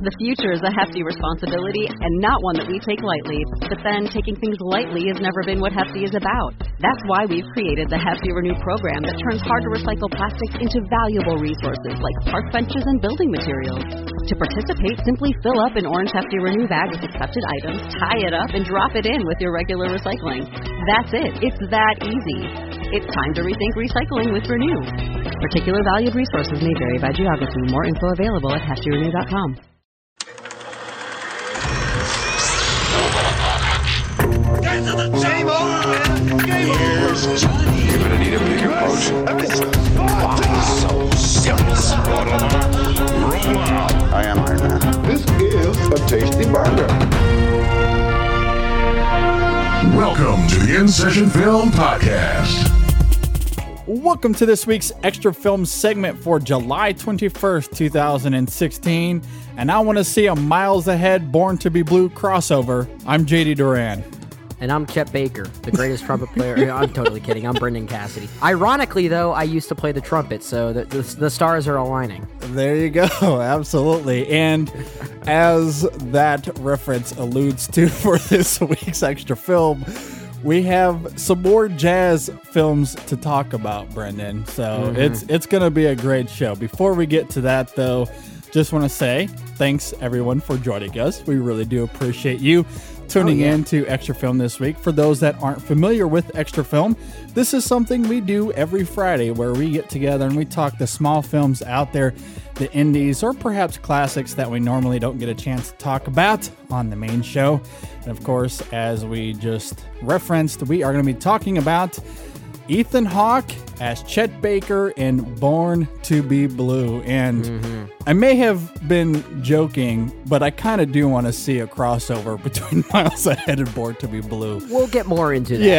The future is a hefty responsibility and not one that we take lightly. But then, taking things lightly has never been what Hefty is about. That's why we've created the Hefty Renew program that turns hard-to-recycle plastics into valuable resources like park benches and building materials. To participate, simply fill up an orange Hefty Renew bag with accepted items, tie it up, and drop it in with your regular recycling. That's it. It's that easy. It's time to rethink recycling with Renew. Particular valued resources may vary by geography. More info available at heftyrenew.com. Get to the table! Game Here's Johnny. You're gonna need a bigger potion. So serious. Roll out. I am Iron Man. This is a tasty burger. Welcome to the In Session Film Podcast. Welcome to this week's Extra Film segment for July 21st, 2016. And I want to see a Miles Ahead Born to Be Blue crossover. I'm JD Duran. And I'm Chet Baker, the greatest trumpet player. I'm totally kidding. I'm Brendan Cassidy. Ironically, though, I used to play the trumpet, so the stars are aligning. There you go. Absolutely. And as that reference alludes to for this week's Extra Film, we have some more jazz films to talk about, Brendan. So it's going to be a great show. Before we get to that, though, just want to say thanks, everyone, for joining us. We really do appreciate you tuning in to Extra Film this week. For those that aren't familiar with Extra Film, this is something we do every Friday where we get together and we talk the small films out there, the indies, or perhaps classics that we normally don't get a chance to talk about on the main show. And of course, as we just referenced, we are going to be talking about Ethan Hawke as Chet Baker in Born to Be Blue. And I may have been joking, but I kind of do want to see a crossover between Miles Ahead and Born to Be Blue. We'll get more into that.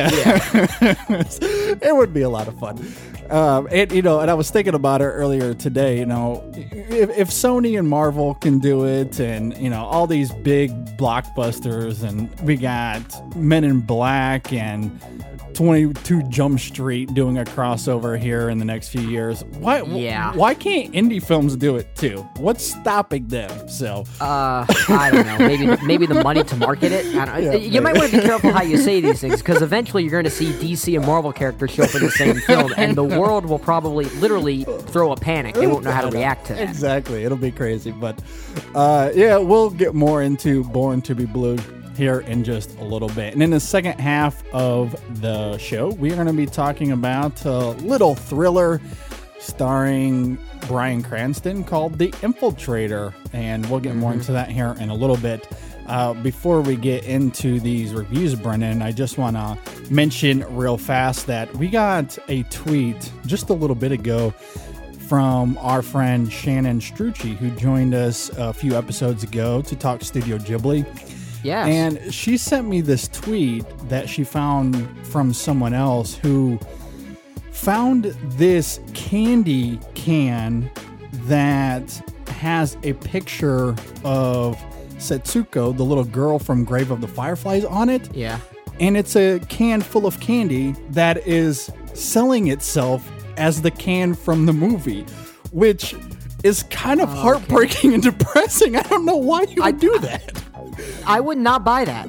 Yeah. It would be a lot of fun. And I was thinking about it earlier today, if Sony and Marvel can do it and, all these big blockbusters, and we got Men in Black and 22 Jump Street doing a crossover here in the next few years. Why can't indie films do it too? What's stopping them? So I don't know. Maybe the money to market it. You might want to be careful how you say these things, because eventually you're going to see DC and Marvel characters show up in the same film, and the world will probably literally throw a panic. They won't know how to react to that. Exactly. It'll be crazy. But we'll get more into Born to Be Blue here in just a little bit. And in the second half of the show, we are going to be talking about a little thriller starring Bryan Cranston called The Infiltrator, and we'll get more into that here in a little bit. Before we get into these reviews, Brennan, I just want to mention real fast that we got a tweet just a little bit ago from our friend Shannon Strucci, who joined us a few episodes ago to talk Studio Ghibli. Yes. And she sent me this tweet that she found from someone else who found this candy can that has a picture of Setsuko, the little girl from Grave of the Fireflies, on it. Yeah. And it's a can full of candy that is selling itself as the can from the movie, which is kind of heartbreaking and depressing. I don't know why you would do that. I would not buy that.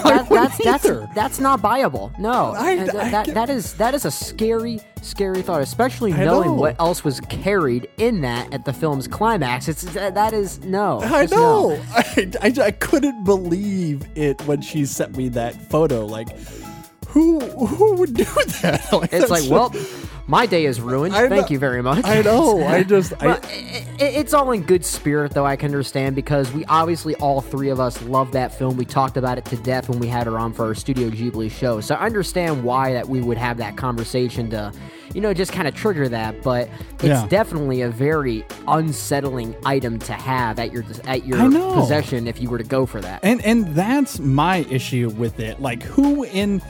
That's not buyable. No, that is a scary thought, especially knowing what else was carried in that at the film's climax. No. I know. No. I couldn't believe it when she sent me that photo. Like, who would do that? My day is ruined. Thank you very much. I know. It's all in good spirit, though. I can understand, because we obviously, all three of us, love that film. We talked about it to death when we had her on for our Studio Ghibli show. So I understand why that we would have that conversation to, just kind of trigger that. But it's definitely a very unsettling item to have at your possession if you were to go for that. And that's my issue with it. Like, who in,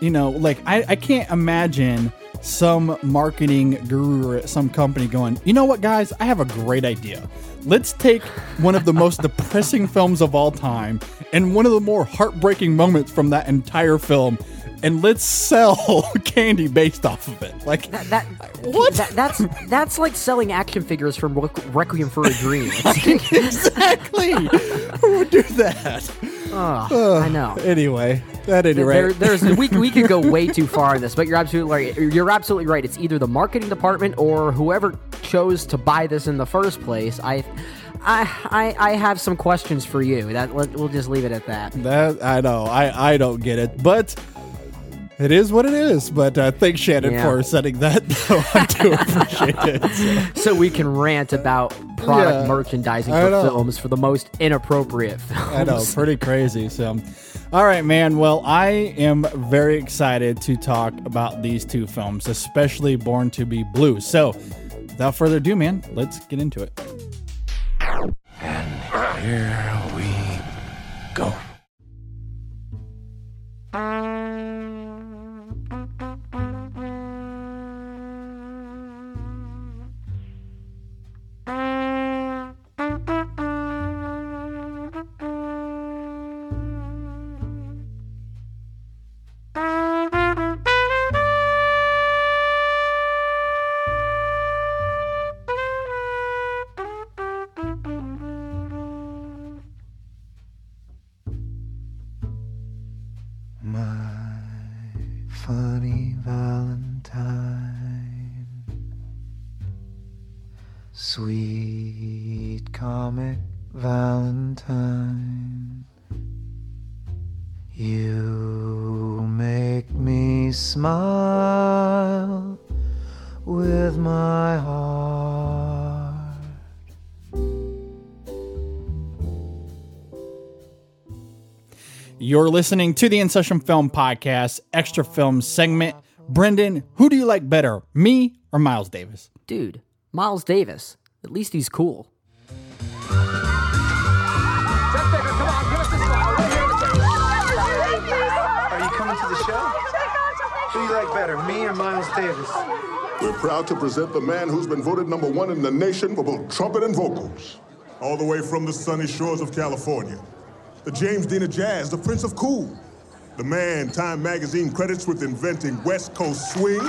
I can't imagine some marketing guru at some company going, you know what, guys, I have a great idea. Let's take one of the most depressing films of all time and one of the more heartbreaking moments from that entire film and let's sell candy based off of it. Like what? That's like selling action figures from Requiem for a Dream. Exactly. Who would do that? I know. Anyway, at any rate, we could go way too far in this, but you're absolutely right. You're absolutely right. It's either the marketing department or whoever chose to buy this in the first place. I have some questions for you. We'll just leave it at that. That I know. I don't get it, but it is what it is. But thanks, Shannon, for setting that. I do appreciate it. So we can rant about product merchandising for films for the most inappropriate films. I know, pretty crazy. So, all right, man. Well, I am very excited to talk about these two films, especially Born to Be Blue. So, without further ado, man, let's get into it. And here we go. Funny Valentine, sweet comic Valentine, you make me smile with my heart. You're listening to the In Session Film Podcast Extra Film segment. Brendan, who do you like better, me or Miles Davis? Dude, Miles Davis. At least he's cool. Are you coming to the show? Who do you like better, me or Miles Davis? We're proud to present the man who's been voted #1 in the nation for both trumpet and vocals. All the way from the sunny shores of California. The James Dean of Jazz, the Prince of Cool. The man Time Magazine credits with inventing West Coast swing.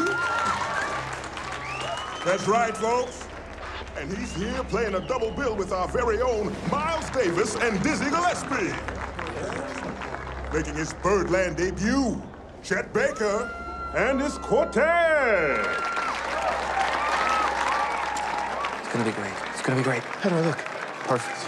That's right, folks. And he's here playing a double bill with our very own Miles Davis and Dizzy Gillespie. Making his Birdland debut, Chet Baker and his quartet. It's gonna be great. It's gonna be great. How do I look? Perfect.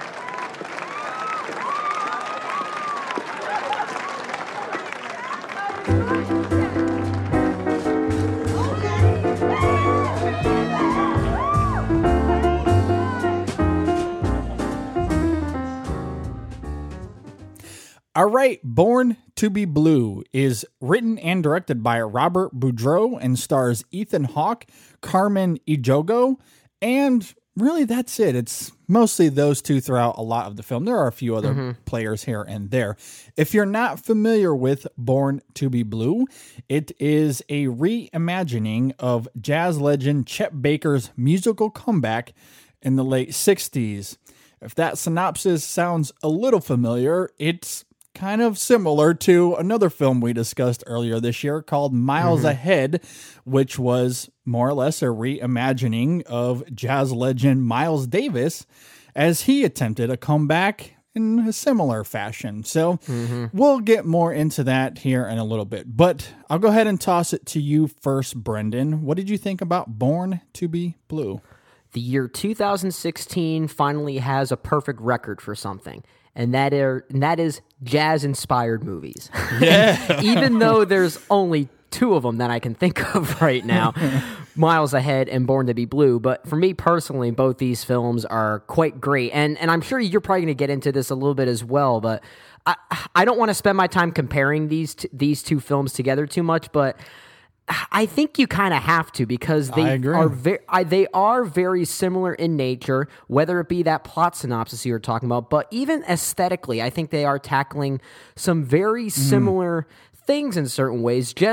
All right, Born to Be Blue is written and directed by Robert Boudreau and stars Ethan Hawke, Carmen Ejogo, and really that's it. It's mostly those two throughout a lot of the film. There are a few other players here and there. If you're not familiar with Born to Be Blue, it is a reimagining of jazz legend Chet Baker's musical comeback in the late 60s. If that synopsis sounds a little familiar, it's kind of similar to another film we discussed earlier this year called Miles Ahead, which was more or less a reimagining of jazz legend Miles Davis as he attempted a comeback in a similar fashion. So we'll get more into that here in a little bit, but I'll go ahead and toss it to you first, Brendan. What did you think about Born to Be Blue? The year 2016 finally has a perfect record for something. And that is jazz-inspired movies. Yeah. Even though there's only two of them that I can think of right now, Miles Ahead and Born to Be Blue. But for me personally, both these films are quite great. And I'm sure you're probably going to get into this a little bit as well, but I don't want to spend my time comparing these two films together too much, but I think you kind of have to because they are very similar in nature, whether it be that plot synopsis you were talking about, but even aesthetically, I think they are tackling some very similar things in certain ways, just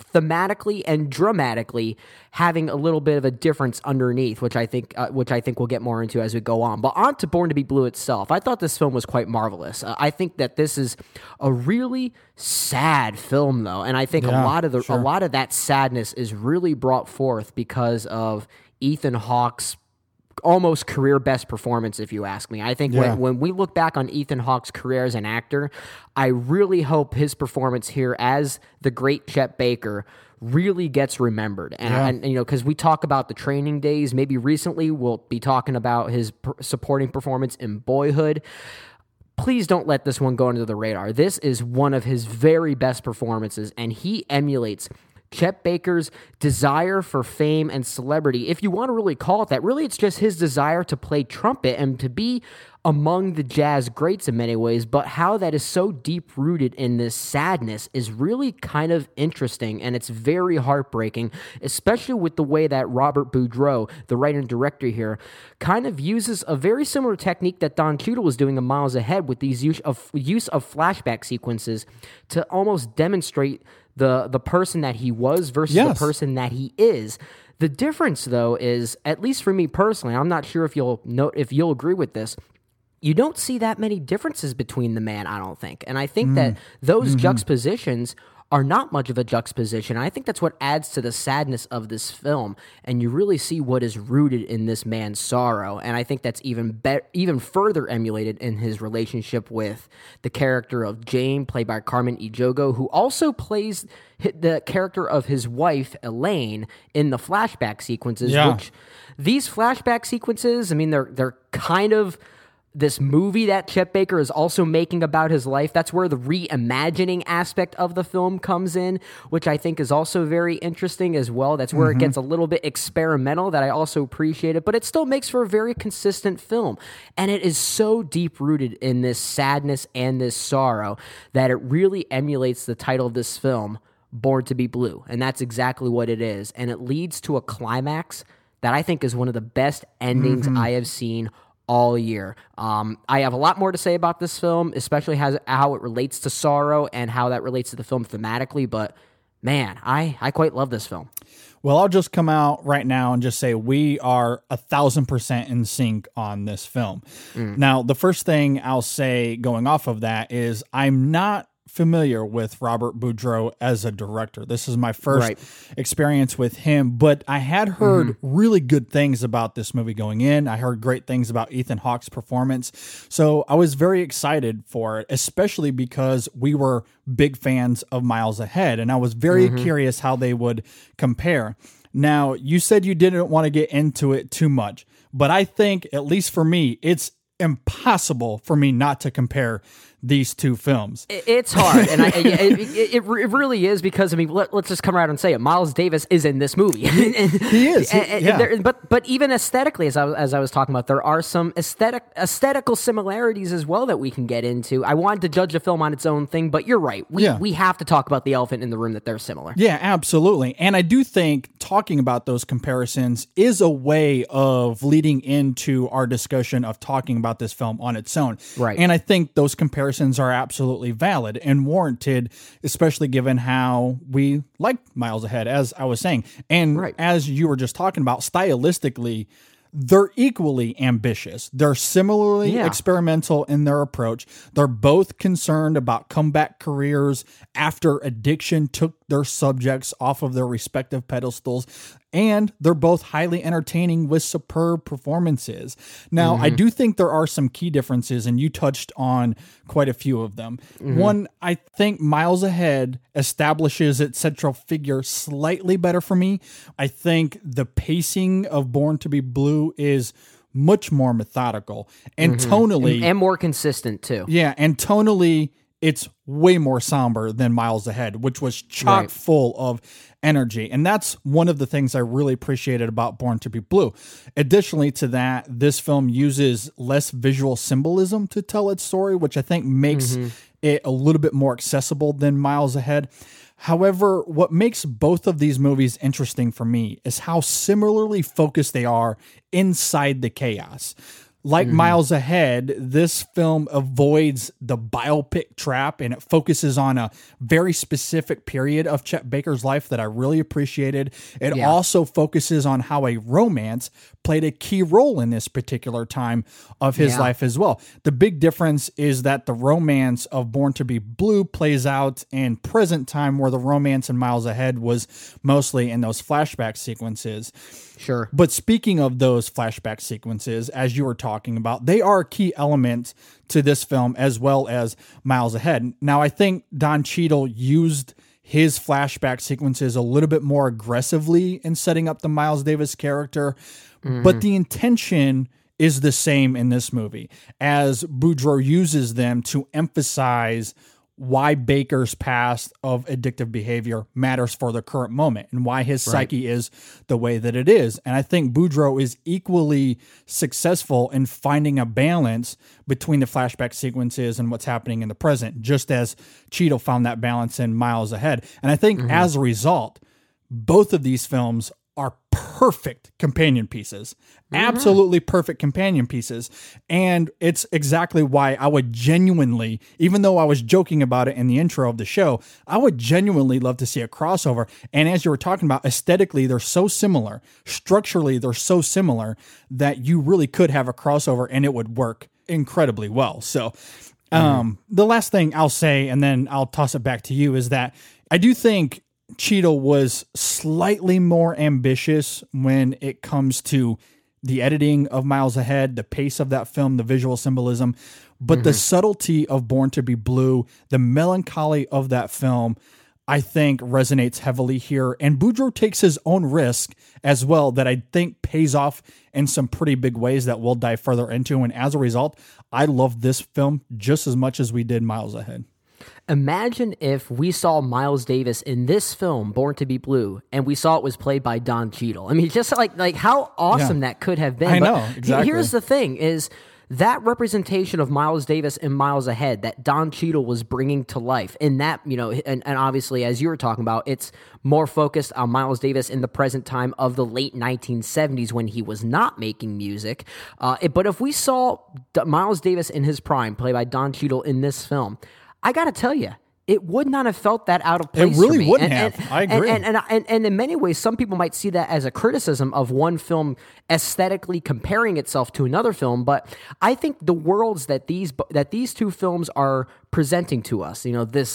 thematically and dramatically having a little bit of a difference underneath, which I think we'll get more into as we go on. But on to Born to be Blue itself, I thought this film was quite marvelous. I think that this is a really sad film, though, and I think a lot of that sadness is really brought forth because of Ethan Hawke's almost career best performance, if you ask me. I think when we look back on Ethan Hawke's career as an actor, I really hope his performance here as the great Chet Baker really gets remembered. And you know, because we talk about the Training Days, maybe recently we'll be talking about his supporting performance in Boyhood. Please don't let this one go under the radar. This is one of his very best performances, and he emulates Chet Baker's desire for fame and celebrity. If you want to really call it that, really it's just his desire to play trumpet and to be among the jazz greats in many ways, but how that is so deep-rooted in this sadness is really kind of interesting, and it's very heartbreaking, especially with the way that Robert Boudreau, the writer and director here, kind of uses a very similar technique that Don Cheadle was doing in Miles Ahead with these use of flashback sequences to almost demonstrate the person that he was versus the person that he is. The difference, though, is, at least for me personally, I'm not sure if you'll agree with this, you don't see that many differences between the man, I don't think. And I think that those juxtapositions are not much of a juxtaposition. I think that's what adds to the sadness of this film, and you really see what is rooted in this man's sorrow. And I think that's even further emulated in his relationship with the character of Jane, played by Carmen Ejogo, who also plays the character of his wife, Elaine, in the flashback sequences. Which these flashback sequences, I mean, they're kind of this movie that Chet Baker is also making about his life. That's where the reimagining aspect of the film comes in, which I think is also very interesting as well. That's where it gets a little bit experimental, that I also appreciate it, but it still makes for a very consistent film. And it is so deep-rooted in this sadness and this sorrow that it really emulates the title of this film, Born to be Blue. And that's exactly what it is. And it leads to a climax that I think is one of the best endings I have seen all year. I have a lot more to say about this film, especially how it relates to sorrow and how that relates to the film thematically, but man, I quite love this film. Well, I'll just come out right now and just say we are 1,000% in sync on this film. Now, the first thing I'll say going off of that is I'm not familiar with Robert Boudreau as a director. This is my first experience with him, but I had heard really good things about this movie going in. I heard great things about Ethan Hawke's performance. So I was very excited for it, especially because we were big fans of Miles Ahead, and I was very curious how they would compare. Now, you said you didn't want to get into it too much, but I think, at least for me, it's impossible for me not to compare these two films. It's hard, and it really is, because, I mean, let's just come around and say it. Miles Davis is in this movie. He is. But even aesthetically, as I was talking about, there are some aesthetical similarities as well that we can get into. I wanted to judge a film on its own thing, but you're right. We have to talk about the elephant in the room, that they're similar. Yeah, absolutely. And I do think talking about those comparisons is a way of leading into our discussion of talking about this film on its own. Right. And I think those comparisons are absolutely valid and warranted, especially given how we like Miles Ahead, as I was saying. And as you were just talking about, stylistically, they're equally ambitious. They're similarly experimental in their approach. They're both concerned about comeback careers after addiction took their subjects off of their respective pedestals. And they're both highly entertaining with superb performances. Now, I do think there are some key differences, and you touched on quite a few of them. One, I think Miles Ahead establishes its central figure slightly better for me. I think the pacing of Born to be Blue is much more methodical and tonally. And more consistent, too. Yeah, and tonally, it's way more somber than Miles Ahead, which was chock full of energy. And that's one of the things I really appreciated about Born to be Blue. Additionally to that, this film uses less visual symbolism to tell its story, which I think makes it a little bit more accessible than Miles Ahead. However, what makes both of these movies interesting for me is how similarly focused they are inside the chaos. Like Miles Ahead, this film avoids the biopic trap, and it focuses on a very specific period of Chet Baker's life that I really appreciated. It also focuses on how a romance played a key role in this particular time of his life as well. The big difference is that the romance of Born to Be Blue plays out in present time, where the romance in Miles Ahead was mostly in those flashback sequences. Sure. But speaking of those flashback sequences, as you were talking about, they are a key element to this film as well as Miles Ahead. Now, I think Don Cheadle used his flashback sequences a little bit more aggressively in setting up the Miles Davis character, but the intention is the same in this movie, as Boudreaux uses them to emphasize why Baker's past of addictive behavior matters for the current moment and why his psyche is the way that it is. And I think Boudreaux is equally successful in finding a balance between the flashback sequences and what's happening in the present, just as Cheadle found that balance in Miles Ahead. And I think as a result, both of these films are perfect companion pieces, absolutely perfect companion pieces. And it's exactly why I would genuinely, even though I was joking about it in the intro of the show, I would genuinely love to see a crossover. And as you were talking about, aesthetically, they're so similar. Structurally, they're so similar that you really could have a crossover and it would work incredibly well. So the last thing I'll say, and then I'll toss it back to you, is that I do think Cheadle was slightly more ambitious when it comes to the editing of Miles Ahead, the pace of that film, the visual symbolism, but the subtlety of Born to Be Blue, the melancholy of that film, I think resonates heavily here. And Boudreaux takes his own risk as well that I think pays off in some pretty big ways that we'll dive further into. And as a result, I love this film just as much as we did Miles Ahead. Imagine if we saw Miles Davis in this film, Born to Be Blue, and we saw it was played by Don Cheadle. I mean, just like how awesome that could have been. I know, exactly. Here's the thing is that representation of Miles Davis in Miles Ahead that Don Cheadle was bringing to life in that, and obviously, as you were talking about, it's more focused on Miles Davis in the present time of the late 1970s when he was not making music. But if we saw Miles Davis in his prime, played by Don Cheadle in this film, I got to tell you, it would not have felt that out of place. It really for me. wouldn't have. I agree. And in many ways, some people might see that as a criticism of one film aesthetically comparing itself to another film. But I think the worlds that these two films are presenting to us,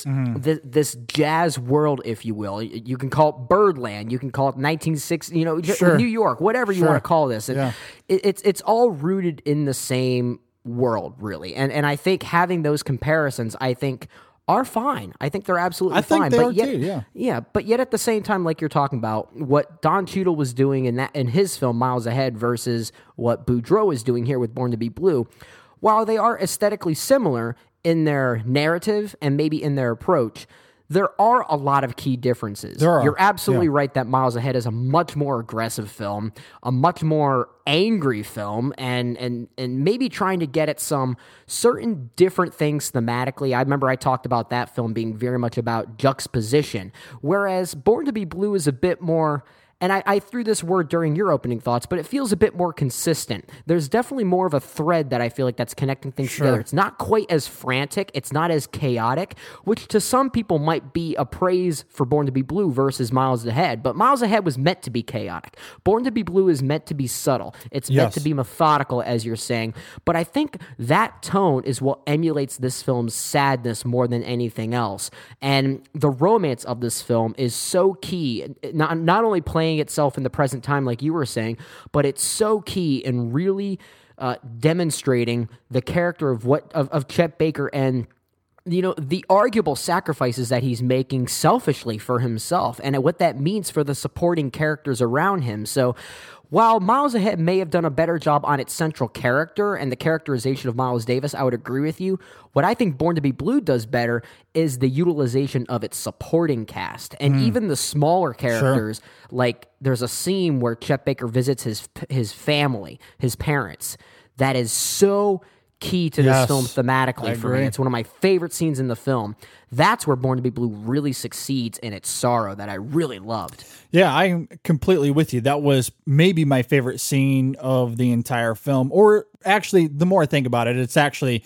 this jazz world, if you will, you can call it Birdland, you can call it 1960, New York, whatever you want to call this. It's all rooted in the same world, really. And I think having those comparisons, I think, are fine. I think they're absolutely fine. I think they are too, yeah. But yet at the same time, like you're talking about, what Don Cheadle was doing in his film Miles Ahead versus what Boudreaux is doing here with Born to Be Blue, while they are aesthetically similar in their narrative and maybe in their approach, there are a lot of key differences. You're absolutely right that Miles Ahead is a much more aggressive film, a much more angry film, and maybe trying to get at some certain different things thematically. I remember I talked about that film being very much about juxtaposition, whereas Born to Be Blue is a bit more... And I threw this word during your opening thoughts, but it feels a bit more consistent. There's definitely more of a thread that I feel like that's connecting things together. It's not quite as frantic. It's not as chaotic, which to some people might be a praise for Born to Be Blue versus Miles Ahead. But Miles Ahead was meant to be chaotic. Born to Be Blue is meant to be subtle. It's meant to be methodical, as you're saying. But I think that tone is what emulates this film's sadness more than anything else. And the romance of this film is so key, not only playing itself in the present time, like you were saying, but it's so key in really demonstrating the character of Chet Baker and the arguable sacrifices that he's making selfishly for himself and what that means for the supporting characters around him. So while Miles Ahead may have done a better job on its central character and the characterization of Miles Davis, I would agree with you. What I think Born to Be Blue does better is the utilization of its supporting cast. And even the smaller characters, like there's a scene where Chet Baker visits his family, his parents, that is so key to this film thematically for me. agree. It's one of my favorite scenes in the film. That's where Born to Be Blue really succeeds in its sorrow that I really loved. Yeah, I'm completely with you. That was maybe my favorite scene of the entire film. Or actually, the more I think about it, it's actually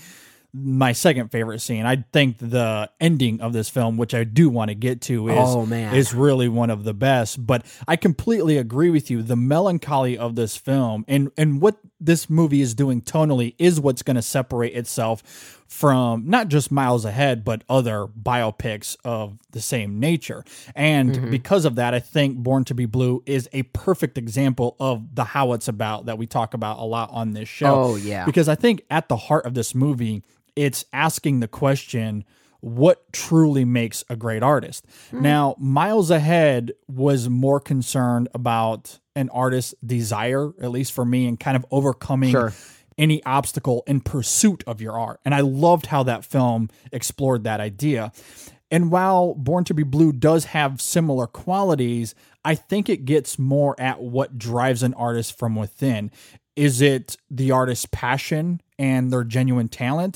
my second favorite scene. I think the ending of this film, which I do want to get to, is really one of the best. But I completely agree with you. The melancholy of this film and what this movie is doing tonally is what's going to separate itself from not just Miles Ahead, but other biopics of the same nature. And because of that, I think Born to Be Blue is a perfect example of the how it's about that we talk about a lot on this show. Oh, yeah. Because I think at the heart of this movie, it's asking the question, what truly makes a great artist? Now, Miles Ahead was more concerned about an artist's desire, at least for me, and kind of overcoming any obstacle in pursuit of your art. And I loved how that film explored that idea. And while Born to Be Blue does have similar qualities, I think it gets more at what drives an artist from within. Is it the artist's passion and their genuine talent,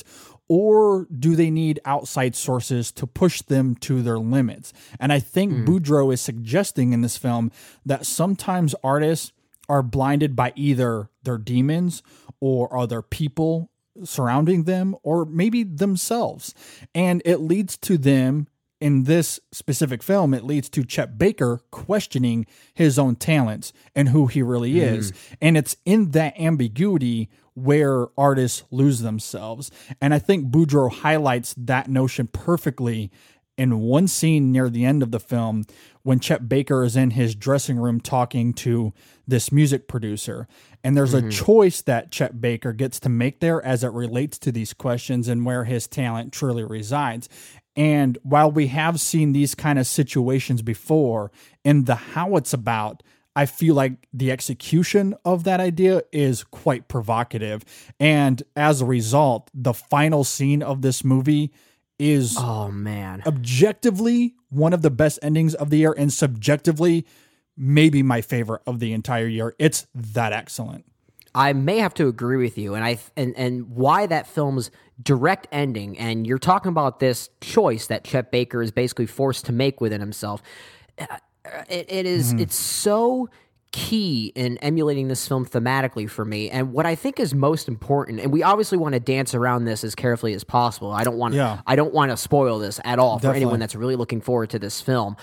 or do they need outside sources to push them to their limits? And I think Boudreaux is suggesting in this film that sometimes artists are blinded by either their demons or other people surrounding them, or maybe themselves. And it leads to them, in this specific film, it leads to Chet Baker questioning his own talents and who he really is. And it's in that ambiguity where artists lose themselves. And I think Boudreaux highlights that notion perfectly in one scene near the end of the film when Chet Baker is in his dressing room talking to this music producer. And there's a choice that Chet Baker gets to make there as it relates to these questions and where his talent truly resides. And while we have seen these kind of situations before, in the how it's about, I feel like the execution of that idea is quite provocative. And as a result, the final scene of this movie is objectively one of the best endings of the year, and subjectively maybe my favorite of the entire year. It's that excellent. I may have to agree with you, and why that film's direct ending, and you're talking about this choice that Chet Baker is basically forced to make within himself. It's so key in emulating this film thematically for me. And what I think is most important, and we obviously want to dance around this as carefully as possible. I don't want to spoil this at all for anyone that's really looking forward to this film.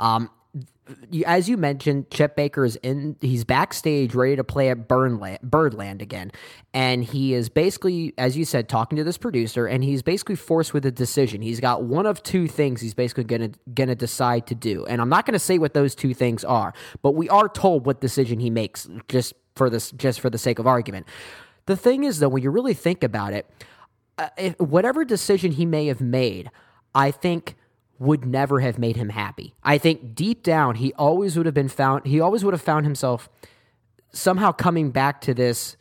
As you mentioned, Chet Baker he's backstage ready to play at Birdland again. And he is basically, as you said, talking to this producer, and he's basically forced with a decision. He's got one of two things he's basically gonna decide to do. And I'm not gonna say what those two things are, but we are told what decision he makes just for the sake of argument. The thing is, though, when you really think about it, whatever decision he may have made, I think would never have made him happy. I think deep down he always would have found himself somehow coming back to this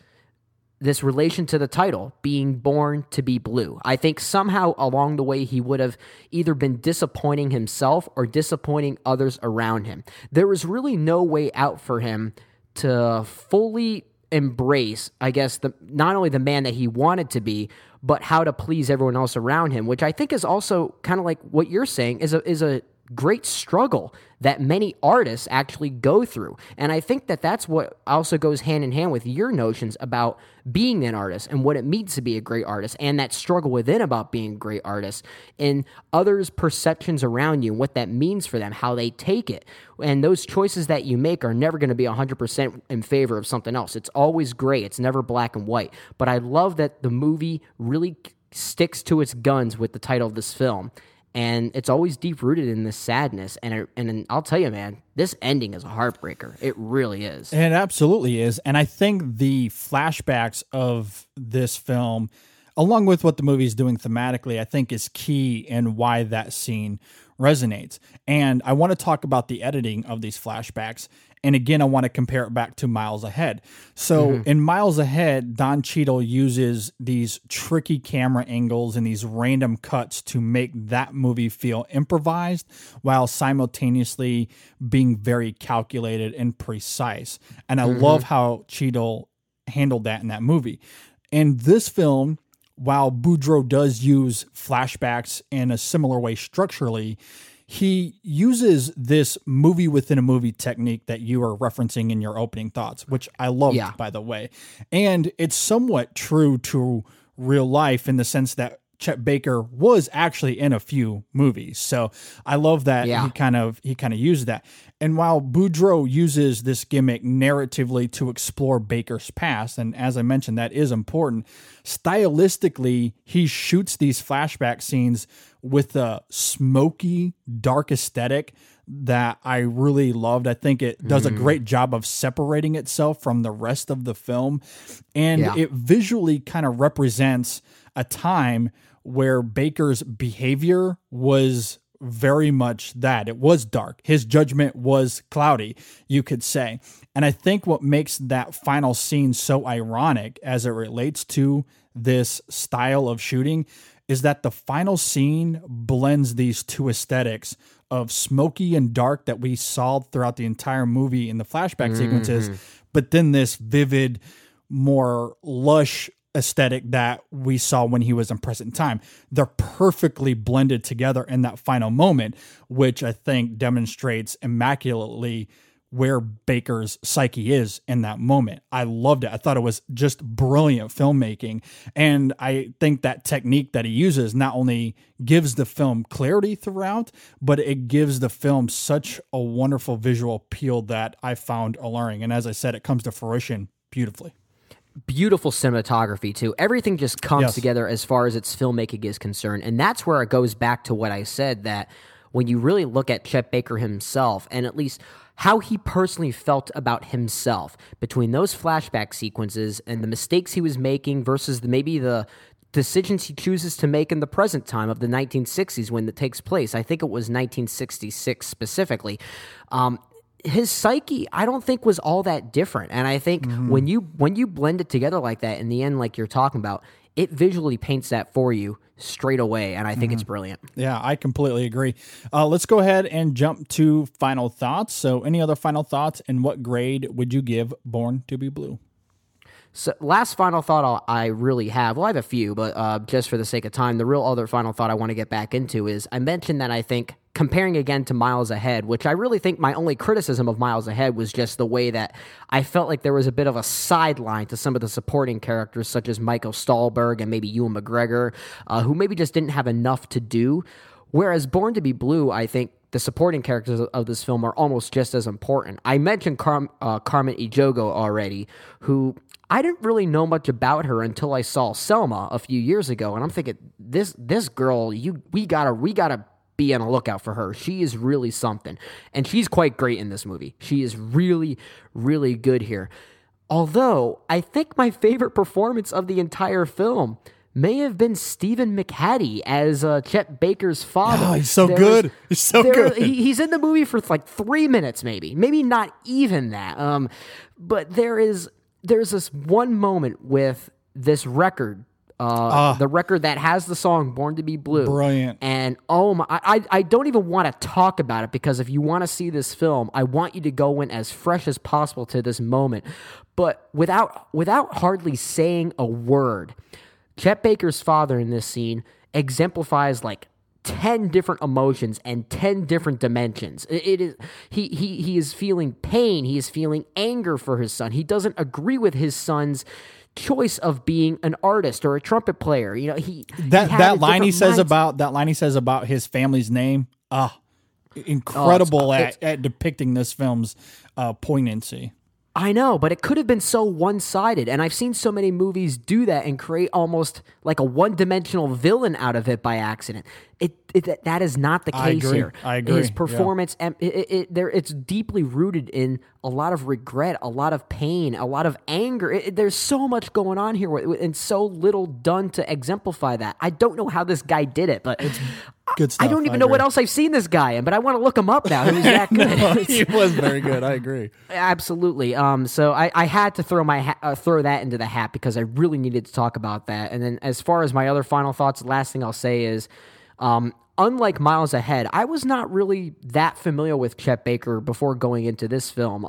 relation to the title, being Born to Be Blue. I think somehow along the way he would have either been disappointing himself or disappointing others around him. There was really no way out for him to fully embrace, I guess, not only the man that he wanted to be, but how to please everyone else around him, which I think is also kind of like what you're saying is a great struggle that many artists actually go through. And I think that that's what also goes hand in hand with your notions about being an artist and what it means to be a great artist, and that struggle within about being a great artist and others' perceptions around you and what that means for them, how they take it. And those choices that you make are never going to be 100% in favor of something else. It's always gray. It's never black and white. But I love that the movie really sticks to its guns with the title of this film. And it's always deep-rooted in this sadness. And I'll tell you, man, this ending is a heartbreaker. It really is. And it absolutely is. And I think the flashbacks of this film, along with what the movie is doing thematically, I think is key in why that scene resonates. And I want to talk about the editing of these flashbacks. And again, I want to compare it back to Miles Ahead. So in Miles Ahead, Don Cheadle uses these tricky camera angles and these random cuts to make that movie feel improvised while simultaneously being very calculated and precise. And I love how Cheadle handled that in that movie. In this film, while Boudreaux does use flashbacks in a similar way structurally, he uses this movie within a movie technique that you are referencing in your opening thoughts, which I loved, by the way. And it's somewhat true to real life in the sense that Chet Baker was actually in a few movies. So I love that he kind of used that. And while Boudreaux uses this gimmick narratively to explore Baker's past, and as I mentioned, that is important, stylistically, he shoots these flashback scenes with a smoky, dark aesthetic that I really loved. I think it does a great job of separating itself from the rest of the film. And it visually kind of represents a time where Baker's behavior was very much that. It was dark. His judgment was cloudy, you could say. And I think what makes that final scene so ironic as it relates to this style of shooting is that the final scene blends these two aesthetics of smoky and dark that we saw throughout the entire movie in the flashback sequences, but then this vivid, more lush aesthetic that we saw when he was in present time. They're perfectly blended together in that final moment, which I think demonstrates immaculately where Baker's psyche is in that moment. I loved it. I thought it was just brilliant filmmaking. And I think that technique that he uses not only gives the film clarity throughout, but it gives the film such a wonderful visual appeal that I found alluring. And as I said, it comes to fruition beautifully. Beautiful cinematography too. Everything just comes together as far as its filmmaking is concerned. And that's where it goes back to what I said, that when you really look at Chet Baker himself, and at least how he personally felt about himself between those flashback sequences and the mistakes he was making versus maybe the decisions he chooses to make in the present time of the 1960s when it takes place. I think it was 1966 specifically. His psyche, I don't think, was all that different. And I think when you blend it together like that, in the end, like you're talking about, it visually paints that for you straight away, and I think it's brilliant. Yeah, I completely agree. Let's go ahead and jump to final thoughts. So any other final thoughts, and what grade would you give Born to be Blue? So last final thought I really have, well, I have a few, but just for the sake of time, the real other final thought I want to get back into is I mentioned that I think comparing again to Miles Ahead, which I really think my only criticism of Miles Ahead was just the way that I felt like there was a bit of a sideline to some of the supporting characters, such as Michael Stahlberg and maybe Ewan McGregor, who maybe just didn't have enough to do. Whereas Born to be Blue, I think the supporting characters of this film are almost just as important. I mentioned Carmen Ejogo already, who I didn't really know much about her until I saw Selma a few years ago, and I'm thinking, this girl, we gotta be on a lookout for her. She is really something, and she's quite great in this movie. She is really, really good here. Although I think my favorite performance of the entire film may have been Stephen McHattie as Chet Baker's father. Oh, he's so good. He's so good. He's in the movie for like 3 minutes, maybe not even that. But there's this one moment with this record, the record that has the song Born to be Blue. Brilliant. And oh my, I don't even want to talk about it, because if you want to see this film, I want you to go in as fresh as possible to this moment. But without hardly saying a word, Chet Baker's father in this scene exemplifies like 10 different emotions and 10 different dimensions. He is feeling pain. He is feeling anger for his son. He doesn't agree with his son's choice of being an artist or a trumpet player. You know, that line he says about his family's name. Incredible at depicting this film's poignancy. I know, but it could have been so one-sided, and I've seen so many movies do that and create almost like a one-dimensional villain out of it by accident. That is not the case here. I agree. His performance, it's deeply rooted in a lot of regret, a lot of pain, a lot of anger. There's so much going on here, and so little done to exemplify that. I don't know how this guy did it, but it's good stuff. I don't even know what else I've seen this guy in, but I want to look him up now. He was that good. No, he was very good. I agree. Absolutely. So I had to throw throw that into the hat because I really needed to talk about that. And then as far as my other final thoughts, the last thing I'll say is, unlike Miles Ahead, I was not really that familiar with Chet Baker before going into this film.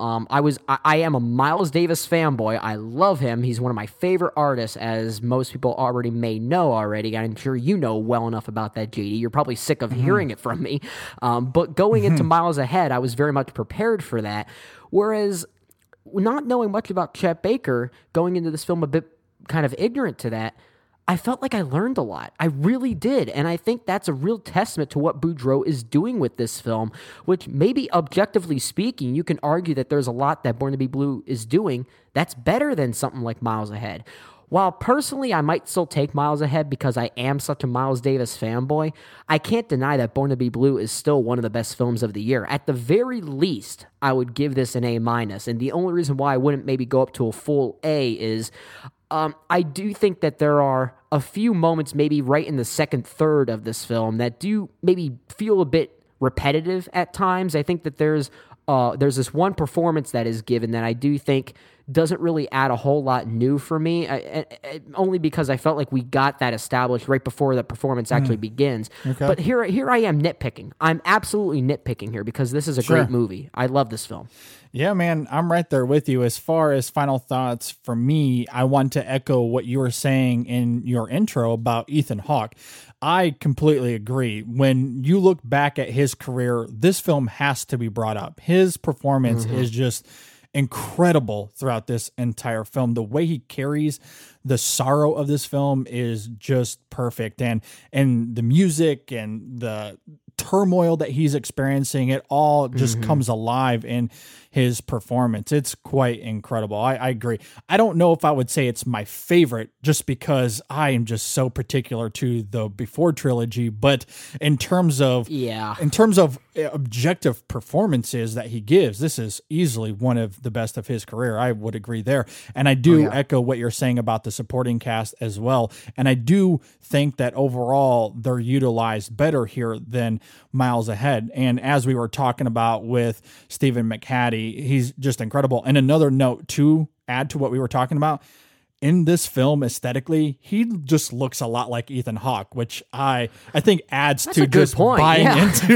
I am a Miles Davis fanboy. I love him. He's one of my favorite artists, as most people already may know already. I'm sure you know well enough about that, JD. You're probably sick of hearing it from me. But going into Miles Ahead, I was very much prepared for that. Whereas not knowing much about Chet Baker, going into this film a bit kind of ignorant to that, I felt like I learned a lot. I really did. And I think that's a real testament to what Boudreaux is doing with this film, which maybe objectively speaking, you can argue that there's a lot that Born to Be Blue is doing that's better than something like Miles Ahead. While personally I might still take Miles Ahead because I am such a Miles Davis fanboy, I can't deny that Born to Be Blue is still one of the best films of the year. At the very least, I would give this an A-. And the only reason why I wouldn't maybe go up to a full A is I do think that there are a few moments maybe right in the second third of this film that do maybe feel a bit repetitive at times. I think that there's this one performance that is given that I do think doesn't really add a whole lot new for me, only because I felt like we got that established right before the performance actually begins. Okay. But here I am nitpicking. I'm absolutely nitpicking here because this is a great movie. I love this film. Yeah, man, I'm right there with you. As far as final thoughts for me, I want to echo what you were saying in your intro about Ethan Hawke. I completely agree. When you look back at his career, this film has to be brought up. His performance is just incredible throughout this entire film. The way he carries the sorrow of this film is just perfect. And the music and the turmoil that he's experiencing, it all just comes alive in his performance. It's quite incredible. I agree. I don't know if I would say it's my favorite just because I am just so particular to the Before trilogy, but in terms of objective performances that he gives, this is easily one of the best of his career. I would agree there. And I do echo what you're saying about the supporting cast as well. And I do think that overall they're utilized better here than Miles Ahead. And as we were talking about with Stephen McHattie, he's just incredible. And another note to add to what we were talking about, in this film aesthetically, he just looks a lot like Ethan Hawke, which I think adds to just buying into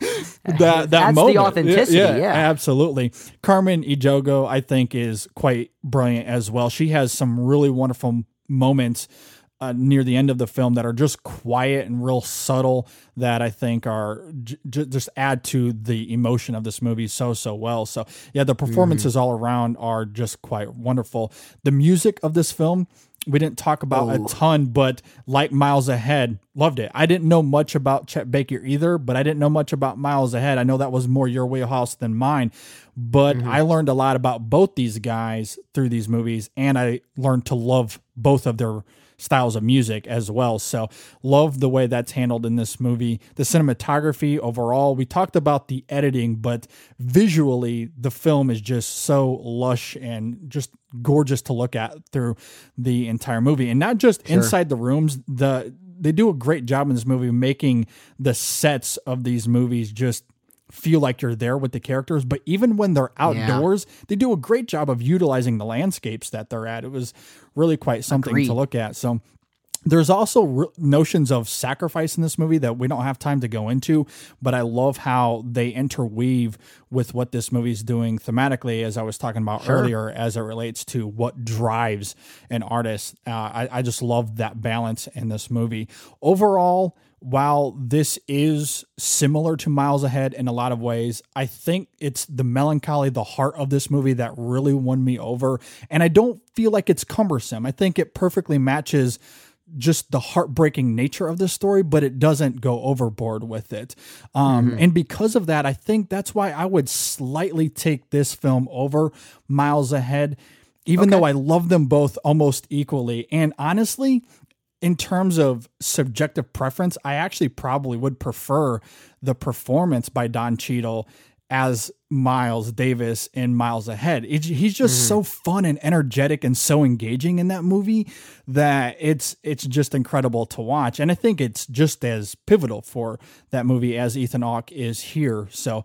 that moment. The authenticity. Yeah, absolutely. Carmen Ejogo, I think, is quite brilliant as well. She has some really wonderful moments near the end of the film that are just quiet and real subtle that I think are just add to the emotion of this movie so well. So yeah, the performances all around are just quite wonderful. The music of this film, we didn't talk about a ton, but like Miles Ahead, loved it. I didn't know much about Chet Baker either, but I didn't know much about Miles Ahead. I know that was more your wheelhouse than mine, but I learned a lot about both these guys through these movies, and I learned to love both of their styles of music as well. So love the way that's handled in this movie. The cinematography overall, we talked about the editing, but visually the film is just so lush and just gorgeous to look at through the entire movie. And not just inside the rooms, they do a great job in this movie making the sets of these movies just feel like you're there with the characters, but even when they're outdoors, they do a great job of utilizing the landscapes that they're at. It was really quite something to look at. So there's also notions of sacrifice in this movie that we don't have time to go into, but I love how they interweave with what this movie is doing thematically, as I was talking about earlier, as it relates to what drives an artist. I just love that balance in this movie. Overall, while this is similar to Miles Ahead in a lot of ways, I think it's the melancholy, the heart of this movie that really won me over. And I don't feel like it's cumbersome. I think it perfectly matches just the heartbreaking nature of the story, but it doesn't go overboard with it. And because of that, I think that's why I would slightly take this film over Miles Ahead, even though I love them both almost equally. And honestly, in terms of subjective preference, I actually probably would prefer the performance by Don Cheadle as Miles Davis in Miles Ahead. He's just so fun and energetic and so engaging in that movie that it's just incredible to watch. And I think it's just as pivotal for that movie as Ethan Hawke is here. So,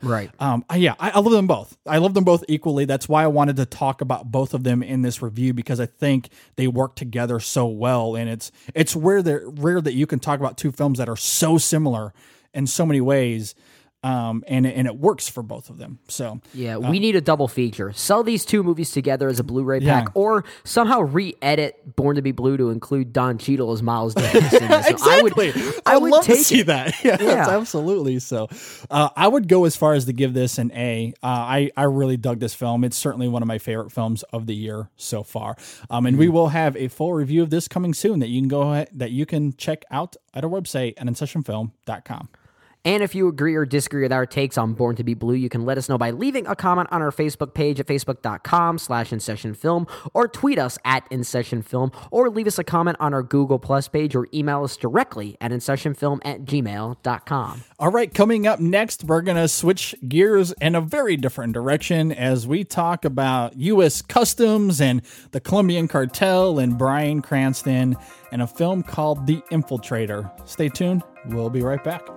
I love them both. I love them both equally. That's why I wanted to talk about both of them in this review, because I think they work together so well. And it's rare that you can talk about two films that are so similar in so many ways. And it works for both of them. So yeah, we need a double feature. Sell these two movies together as a Blu-ray pack, or somehow re-edit Born to Be Blue to include Don Cheadle as Miles Davis. In this. Exactly. I would love take to see it. that. Yes, absolutely. So I would go as far as to give this an A. I really dug this film. It's certainly one of my favorite films of the year so far. And we will have a full review of this coming soon that you can go ahead, that you can check out at our website at InSessionFilm.com. And if you agree or disagree with our takes on Born to Be Blue, you can let us know by leaving a comment on our Facebook page at facebook.com/InSessionFilm, or tweet us at InSessionFilm, or leave us a comment on our Google Plus page, or email us directly at InSessionFilm@gmail.com. All right, coming up next, we're going to switch gears in a very different direction as we talk about U.S. Customs and the Colombian cartel and Bryan Cranston and a film called The Infiltrator. Stay tuned. We'll be right back.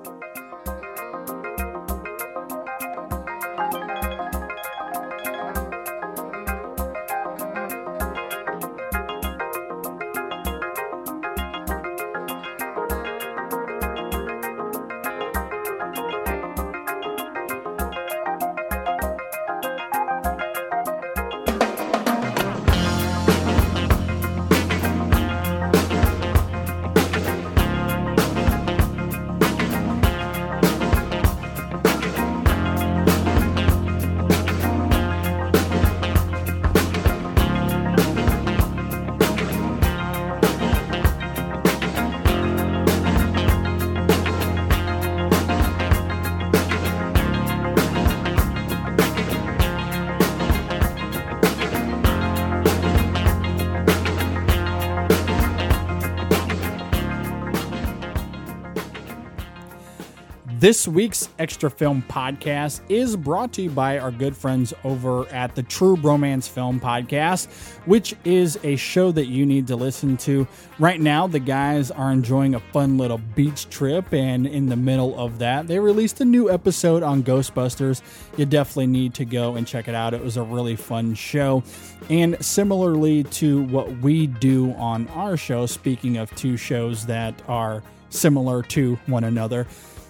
This week's Extra Film Podcast is brought to you by our good friends over at the True Bromance Film Podcast, which is a show that you need to listen to. Right now, the guys are enjoying a fun little beach trip, and in the middle of that, they released a new episode on Ghostbusters. You definitely need to go and check it out. It was a really fun show. And similarly to what we do on our show, speaking of two shows that are similar to one another,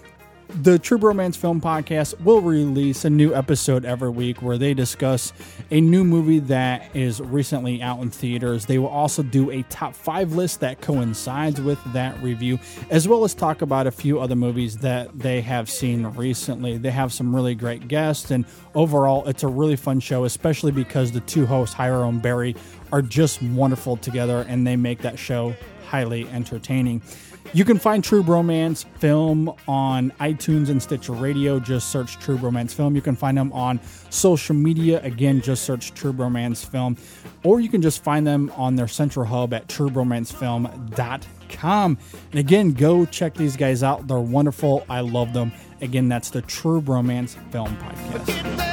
the True Bromance Film Podcast will release a new episode every week where they discuss a new movie that is recently out in theaters. They will also do a top 5 list that coincides with that review, as well as talk about a few other movies that they have seen recently. They have some really great guests, and overall, it's a really fun show, especially because the two hosts, Hyro and Barry, are just wonderful together, and they make that show highly entertaining. You can find True Bromance Film on iTunes and Stitcher Radio. Just search True Bromance Film. You can find them on social media. Again, just search True Bromance Film. Or you can just find them on their central hub at truebromancefilm.com. And again, go check these guys out. They're wonderful. I love them. Again, that's the True Bromance Film Podcast.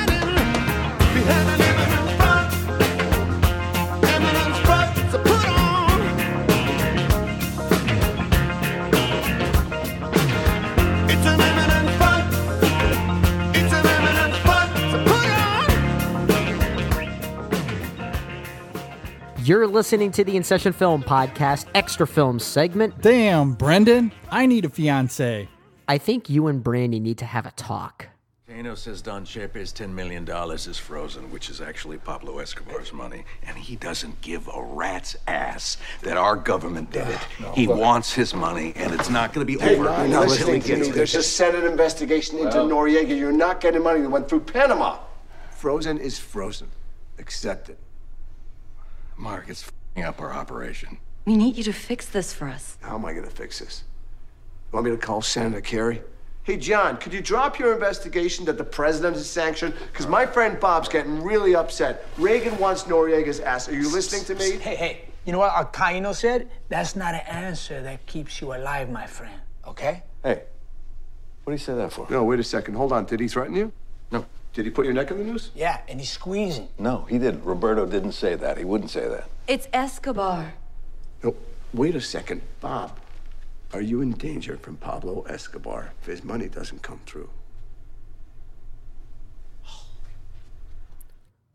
You're listening to the In Session Film Podcast Extra Film segment. Damn, Brendan, I need a fiance. I think you and Brandy need to have a talk. Kano says Don Chepe's $10 million is frozen, which is actually Pablo Escobar's money, and he doesn't give a rat's ass that our government did it. He wants his money, and it's not going to be over until he gets it. There's a Senate investigation into Noriega. You're not getting money that went through Panama. Frozen is frozen. Accept it. Mark, it's f***ing up our operation. We need you to fix this for us. How am I going to fix this? You want me to call Senator Kerry? Hey, John, could you drop your investigation that the president has sanctioned? Because my friend Bob's getting really upset. Reagan wants Noriega's ass. Are you listening to me? Hey, you know what Alcaino said? That's not an answer that keeps you alive, my friend, okay? Hey, what did he say that for? No, wait a second. Hold on. Did he threaten you? No. Did he put your neck in the noose? Yeah, and he's squeezing. No, he didn't. Roberto didn't say that. He wouldn't say that. It's Escobar. No, wait a second. Bob, are you in danger from Pablo Escobar if his money doesn't come through?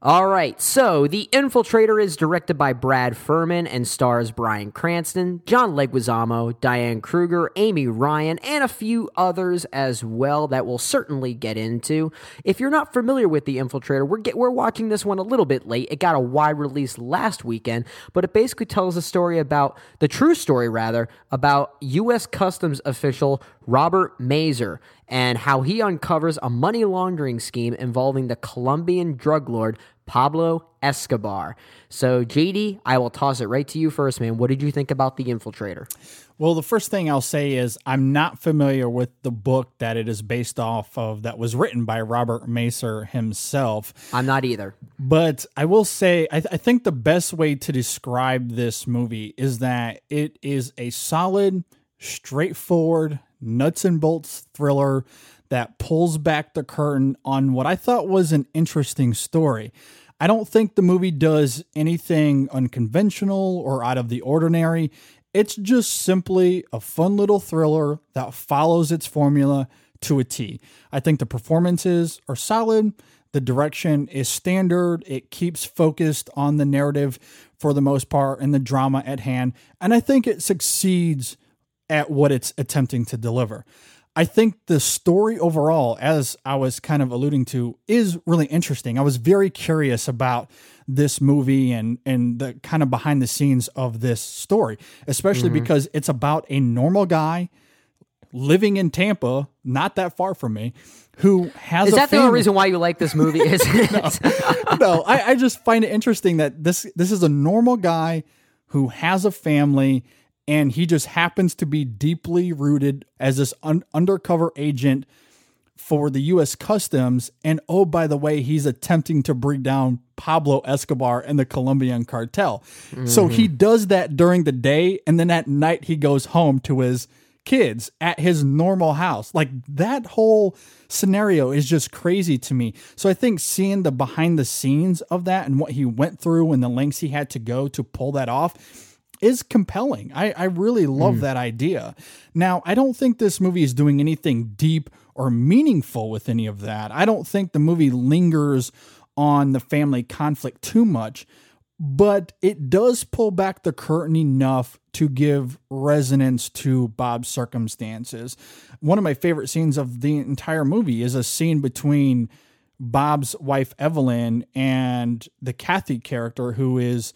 All right, so The Infiltrator is directed by Brad Furman and stars Bryan Cranston, John Leguizamo, Diane Kruger, Amy Ryan, and a few others as well that we'll certainly get into. If you're not familiar with The Infiltrator, we're watching this one a little bit late. It got a wide release last weekend, but it basically tells the true story about U.S. Customs official Robert Mazer and how he uncovers a money laundering scheme involving the Colombian drug lord Pablo Escobar. So, JD, I will toss it right to you first, man. What did you think about The Infiltrator? Well, the first thing I'll say is I'm not familiar with the book that it is based off of that was written by Robert Mazer himself. I'm not either. But I will say, I think the best way to describe this movie is that it is a solid, straightforward, nuts and bolts thriller that pulls back the curtain on what I thought was an interesting story. I don't think the movie does anything unconventional or out of the ordinary. It's just simply a fun little thriller that follows its formula to a T. I think the performances are solid. The direction is standard. It keeps focused on the narrative for the most part and the drama at hand. And I think it succeeds at what it's attempting to deliver. I think the story overall, as I was kind of alluding to, is really interesting. I was very curious about this movie and the kind of behind the scenes of this story, especially because it's about a normal guy living in Tampa, not that far from me, who has Is that the only reason why you like this movie? No, I just find it interesting that this is a normal guy who has a family, and he just happens to be deeply rooted as this undercover agent for the U.S. Customs. And oh, by the way, he's attempting to bring down Pablo Escobar and the Colombian cartel. So he does that during the day, and then at night he goes home to his kids at his normal house. Like, that whole scenario is just crazy to me. So I think seeing the behind the scenes of that and what he went through and the lengths he had to go to pull that off is compelling. I really love that idea. Now, I don't think this movie is doing anything deep or meaningful with any of that. I don't think the movie lingers on the family conflict too much, but it does pull back the curtain enough to give resonance to Bob's circumstances. One of my favorite scenes of the entire movie is a scene between Bob's wife, Evelyn, and the Kathy character, who is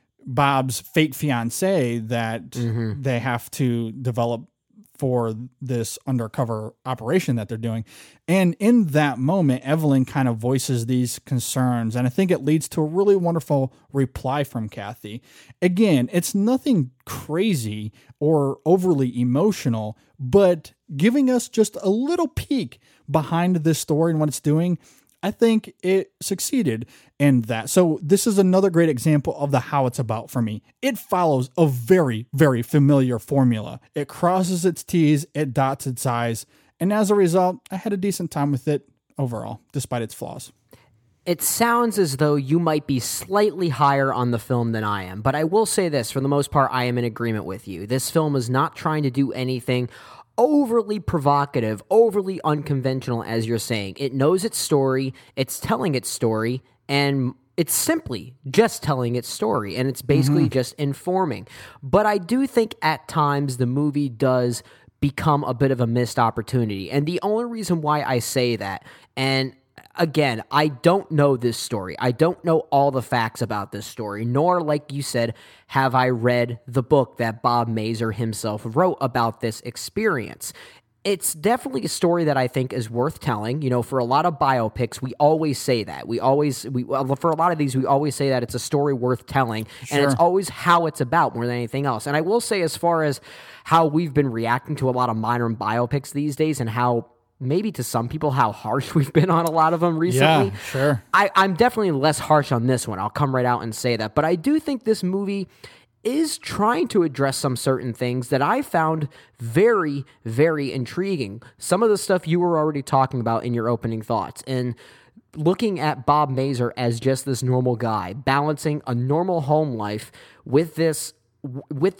Bob's fake fiance that they have to develop for this undercover operation that they're doing. And in that moment, Evelyn kind of voices these concerns, and I think it leads to a really wonderful reply from Kathy. Again, it's nothing crazy or overly emotional, but giving us just a little peek behind this story and what it's doing, I think it succeeded in that. So this is another great example of the how it's about for me. It follows a very, very familiar formula. It crosses its T's, it dots its I's, and as a result, I had a decent time with it overall, despite its flaws. It sounds as though you might be slightly higher on the film than I am, but I will say this, for the most part, I am in agreement with you. This film is not trying to do anything overly provocative, overly unconventional, as you're saying. It knows its story, it's telling its story, and it's simply just telling its story, and it's basically just informing. But I do think at times the movie does become a bit of a missed opportunity. And the only reason why I say that, and again, I don't know this story. I don't know all the facts about this story, nor, like you said, have I read the book that Bob Mazer himself wrote about this experience. It's definitely a story that I think is worth telling. You know, for a lot of biopics, we always say that. For a lot of these, we always say that it's a story worth telling, and it's always how it's about more than anything else. And I will say, as far as how we've been reacting to a lot of modern biopics these days and how maybe to some people how harsh we've been on a lot of them recently. Yeah, sure. I'm definitely less harsh on this one. I'll come right out and say that. But I do think this movie is trying to address some certain things that I found very, very intriguing. Some of the stuff you were already talking about in your opening thoughts. And looking at Bob Mazer as just this normal guy, balancing a normal home life with this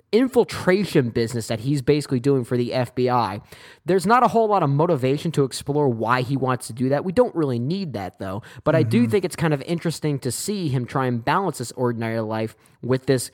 infiltration business that he's basically doing for the FBI. There's not a whole lot of motivation to explore why he wants to do that. We don't really need that, though. But I do think it's kind of interesting to see him try and balance this ordinary life with this,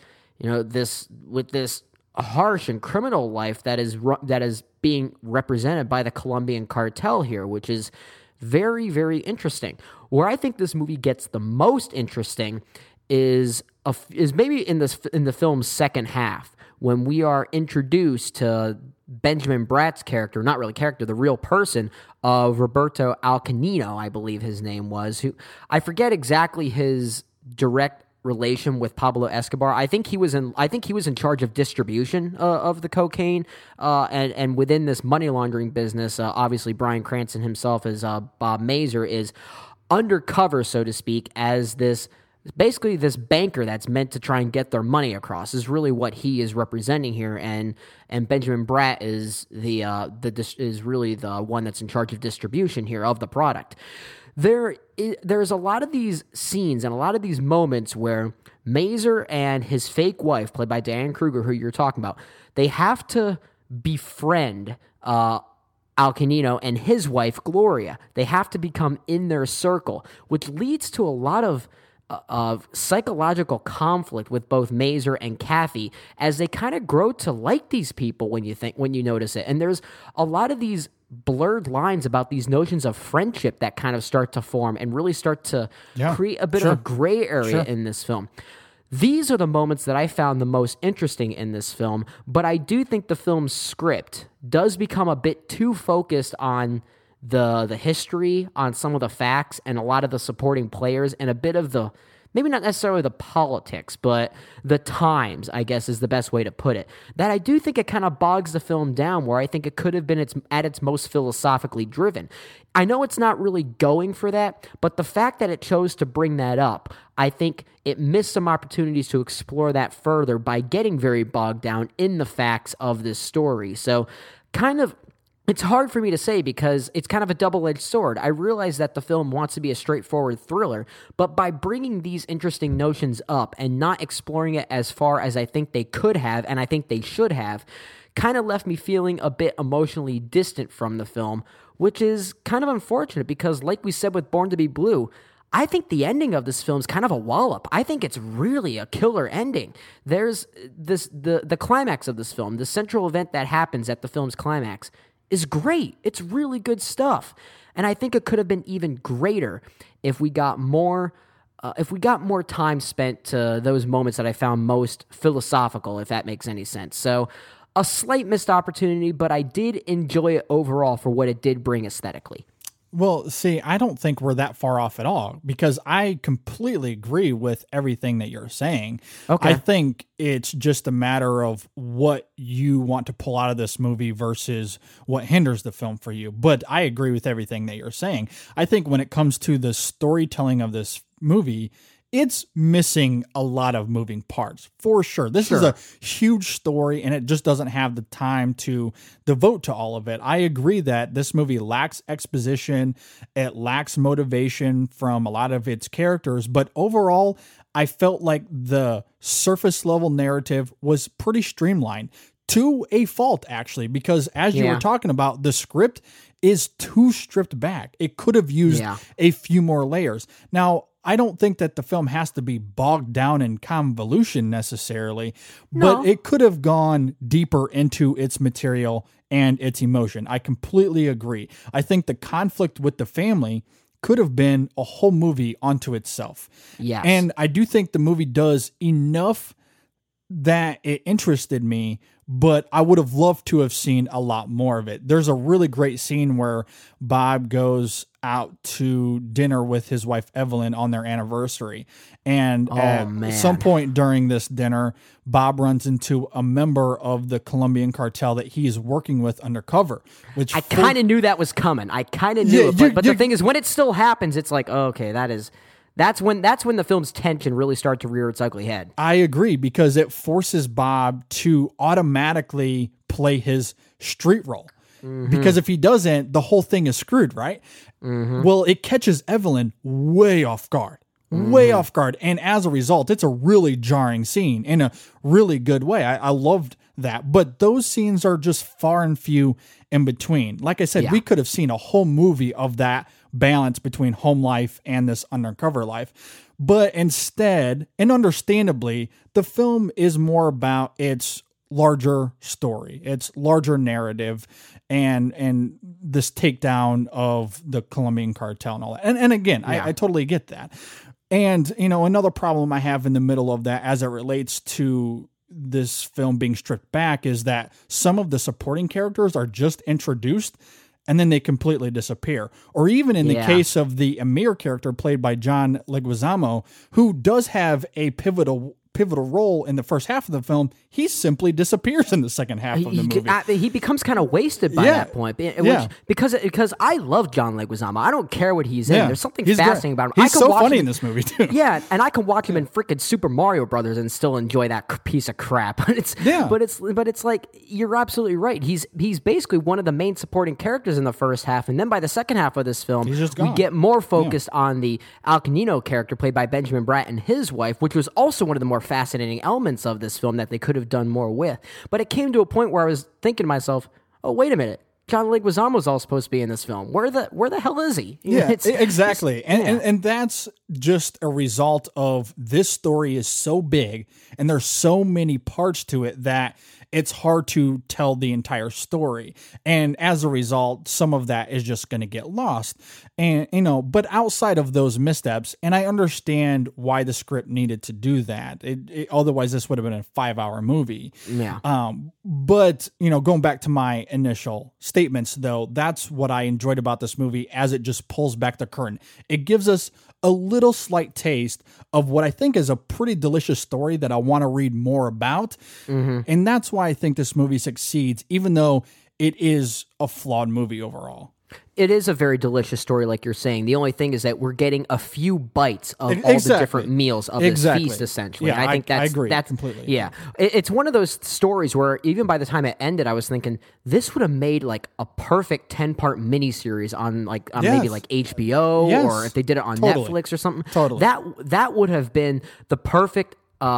with this harsh and criminal life that is being represented by the Colombian cartel here, which is very, very interesting. Where I think this movie gets the most interesting is maybe in the film's second half, when we are introduced to Benjamin Bratt's character, not really character, the real person of Roberto Alcanino, I believe his name was, who I forget exactly his direct relation with Pablo Escobar. I think he was in charge of distribution of the cocaine, and within this money laundering business, obviously Bryan Cranston himself as Bob Mazur is undercover, so to speak, as this banker that's meant to try and get their money across is really what he is representing here, and Benjamin Bratt is really the one that's in charge of distribution here of the product. There's a lot of these scenes and a lot of these moments where Mazur and his fake wife, played by Diane Kruger, who you're talking about, they have to befriend Alcanino and his wife Gloria. They have to become in their circle, which leads to a lot of psychological conflict with both Mazur and Kathy as they kind of grow to like these people when you notice it. And there's a lot of these blurred lines about these notions of friendship that kind of start to form and really start to create a bit of a gray area in this film. These are the moments that I found the most interesting in this film, but I do think the film's script does become a bit too focused on the history, on some of the facts, and a lot of the supporting players, and a bit of the, maybe not necessarily the politics, but the times, I guess is the best way to put it. That I do think it kind of bogs the film down, where I think it could have been at its most philosophically driven. I know it's not really going for that, but the fact that it chose to bring that up, I think it missed some opportunities to explore that further by getting very bogged down in the facts of this story. So it's hard for me to say because it's kind of a double-edged sword. I realize that the film wants to be a straightforward thriller, but by bringing these interesting notions up and not exploring it as far as I think they could have, and I think they should have, kind of left me feeling a bit emotionally distant from the film, which is kind of unfortunate because, like we said with Born to Be Blue, I think the ending of this film is kind of a wallop. I think it's really a killer ending. There's the climax of this film, the central event that happens at the film's climax, is great. It's really good stuff. And I think it could have been even greater if we got more time spent to those moments that I found most philosophical, if that makes any sense. So a slight missed opportunity, but I did enjoy it overall for what it did bring aesthetically. Well, see, I don't think we're that far off at all because I completely agree with everything that you're saying. Okay. I think it's just a matter of what you want to pull out of this movie versus what hinders the film for you. But I agree with everything that you're saying. I think when it comes to the storytelling of this movie, it's missing a lot of moving parts, for sure. This is a huge story, and it just doesn't have the time to devote to all of it. I agree that this movie lacks exposition. It lacks motivation from a lot of its characters, but overall, I felt like the surface-level narrative was pretty streamlined, to a fault, actually, because as you were talking about, the script is too stripped back. It could have used a few more layers. Now, I don't think that the film has to be bogged down in convolution necessarily, but it could have gone deeper into its material and its emotion. I completely agree. I think the conflict with the family could have been a whole movie unto itself. Yes. And I do think the movie does enough that it interested me, but I would have loved to have seen a lot more of it. There's a really great scene where Bob goes out to dinner with his wife Evelyn on their anniversary. And at some point during this dinner, Bob runs into a member of the Colombian cartel that he is working with undercover. Which I kind of knew that was coming. I kind of knew it. But the thing is, when it still happens, it's like, oh, okay, that's when the film's tension really started to rear its ugly head. I agree, because it forces Bob to automatically play his street role. Mm-hmm. Because if he doesn't, the whole thing is screwed, right? Mm-hmm. Well, it catches Evelyn way off guard. way off guard. And as a result, it's a really jarring scene in a really good way. I loved that. But those scenes are just far and few in between. Like I said, we could have seen a whole movie of that balance between home life and this undercover life. But instead, and understandably, the film is more about its larger story, its larger narrative, and this takedown of the Colombian cartel and all that. And again, I totally get that. And, another problem I have in the middle of that as it relates to this film being stripped back is that some of the supporting characters are just introduced and then they completely disappear. Or even in the case of the Amir character played by John Leguizamo, who does have a pivotal role in the first half of the film, he simply disappears in the second half of the movie. He becomes kind of wasted by that point. Because I love John Leguizamo. I don't care what he's in. There's something fascinating about him. He's so funny in this movie, too. Yeah, and I can watch him in freaking Super Mario Brothers and still enjoy that piece of crap. But it's like, you're absolutely right. He's basically one of the main supporting characters in the first half, and then by the second half of this film, we get more focused on the Al Camino character played by Benjamin Bratt and his wife, which was also one of the more fascinating elements of this film that they could have done more with. But it came to a point where I was thinking to myself, oh, wait a minute. John Leguizamo's all supposed to be in this film. Where the hell is he? Exactly. And that's just a result of this story is so big and there's so many parts to it that it's hard to tell the entire story. And as a result, some of that is just going to get lost. And, but outside of those missteps, and I understand why the script needed to do that. Otherwise, this would have been a 5-hour movie. Yeah. But, going back to my initial statements, though, that's what I enjoyed about this movie as it just pulls back the curtain. It gives us a little slight taste of what I think is a pretty delicious story that I want to read more about. And that's why I think this movie succeeds, even though it is a flawed movie overall. It is a very delicious story, like you're saying. The only thing is that we're getting a few bites of all the different meals of this feast, essentially. Yeah, and I think I agree completely. Yeah. It's one of those stories where even by the time it ended, I was thinking this would have made like a perfect 10-part miniseries on maybe like HBO or if they did it on Netflix or something. Totally. That would have been the perfect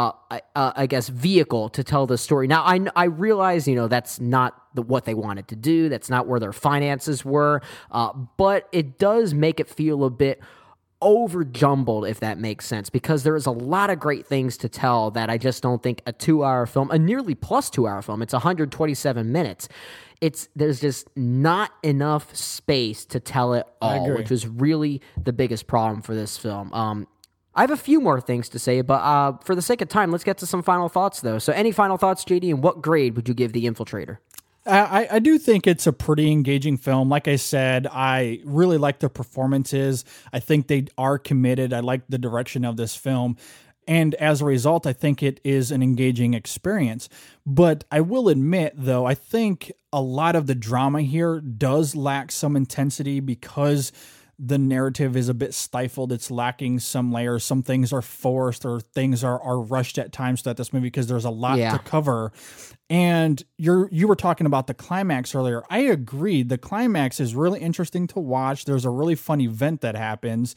I guess, vehicle to tell the story. Now, I realize, that's not what they wanted to do. That's not where their finances were. But it does make it feel a bit over jumbled, if that makes sense, because there is a lot of great things to tell that I just don't think a 2-hour film, a nearly plus 2-hour film, it's 127 minutes. There's just not enough space to tell it all, which was really the biggest problem for this film. I have a few more things to say, but for the sake of time, let's get to some final thoughts, though. So any final thoughts, JD, and what grade would you give The Infiltrator? I do think it's a pretty engaging film. Like I said, I really like the performances. I think they are committed. I like the direction of this film. And as a result, I think it is an engaging experience. But I will admit, though, I think a lot of the drama here does lack some intensity because the narrative is a bit stifled. It's lacking some layers. Some things are forced or things are rushed at times throughout this movie because there's a lot to cover. And you were talking about the climax earlier. I agree. The climax is really interesting to watch. There's a really fun event that happens.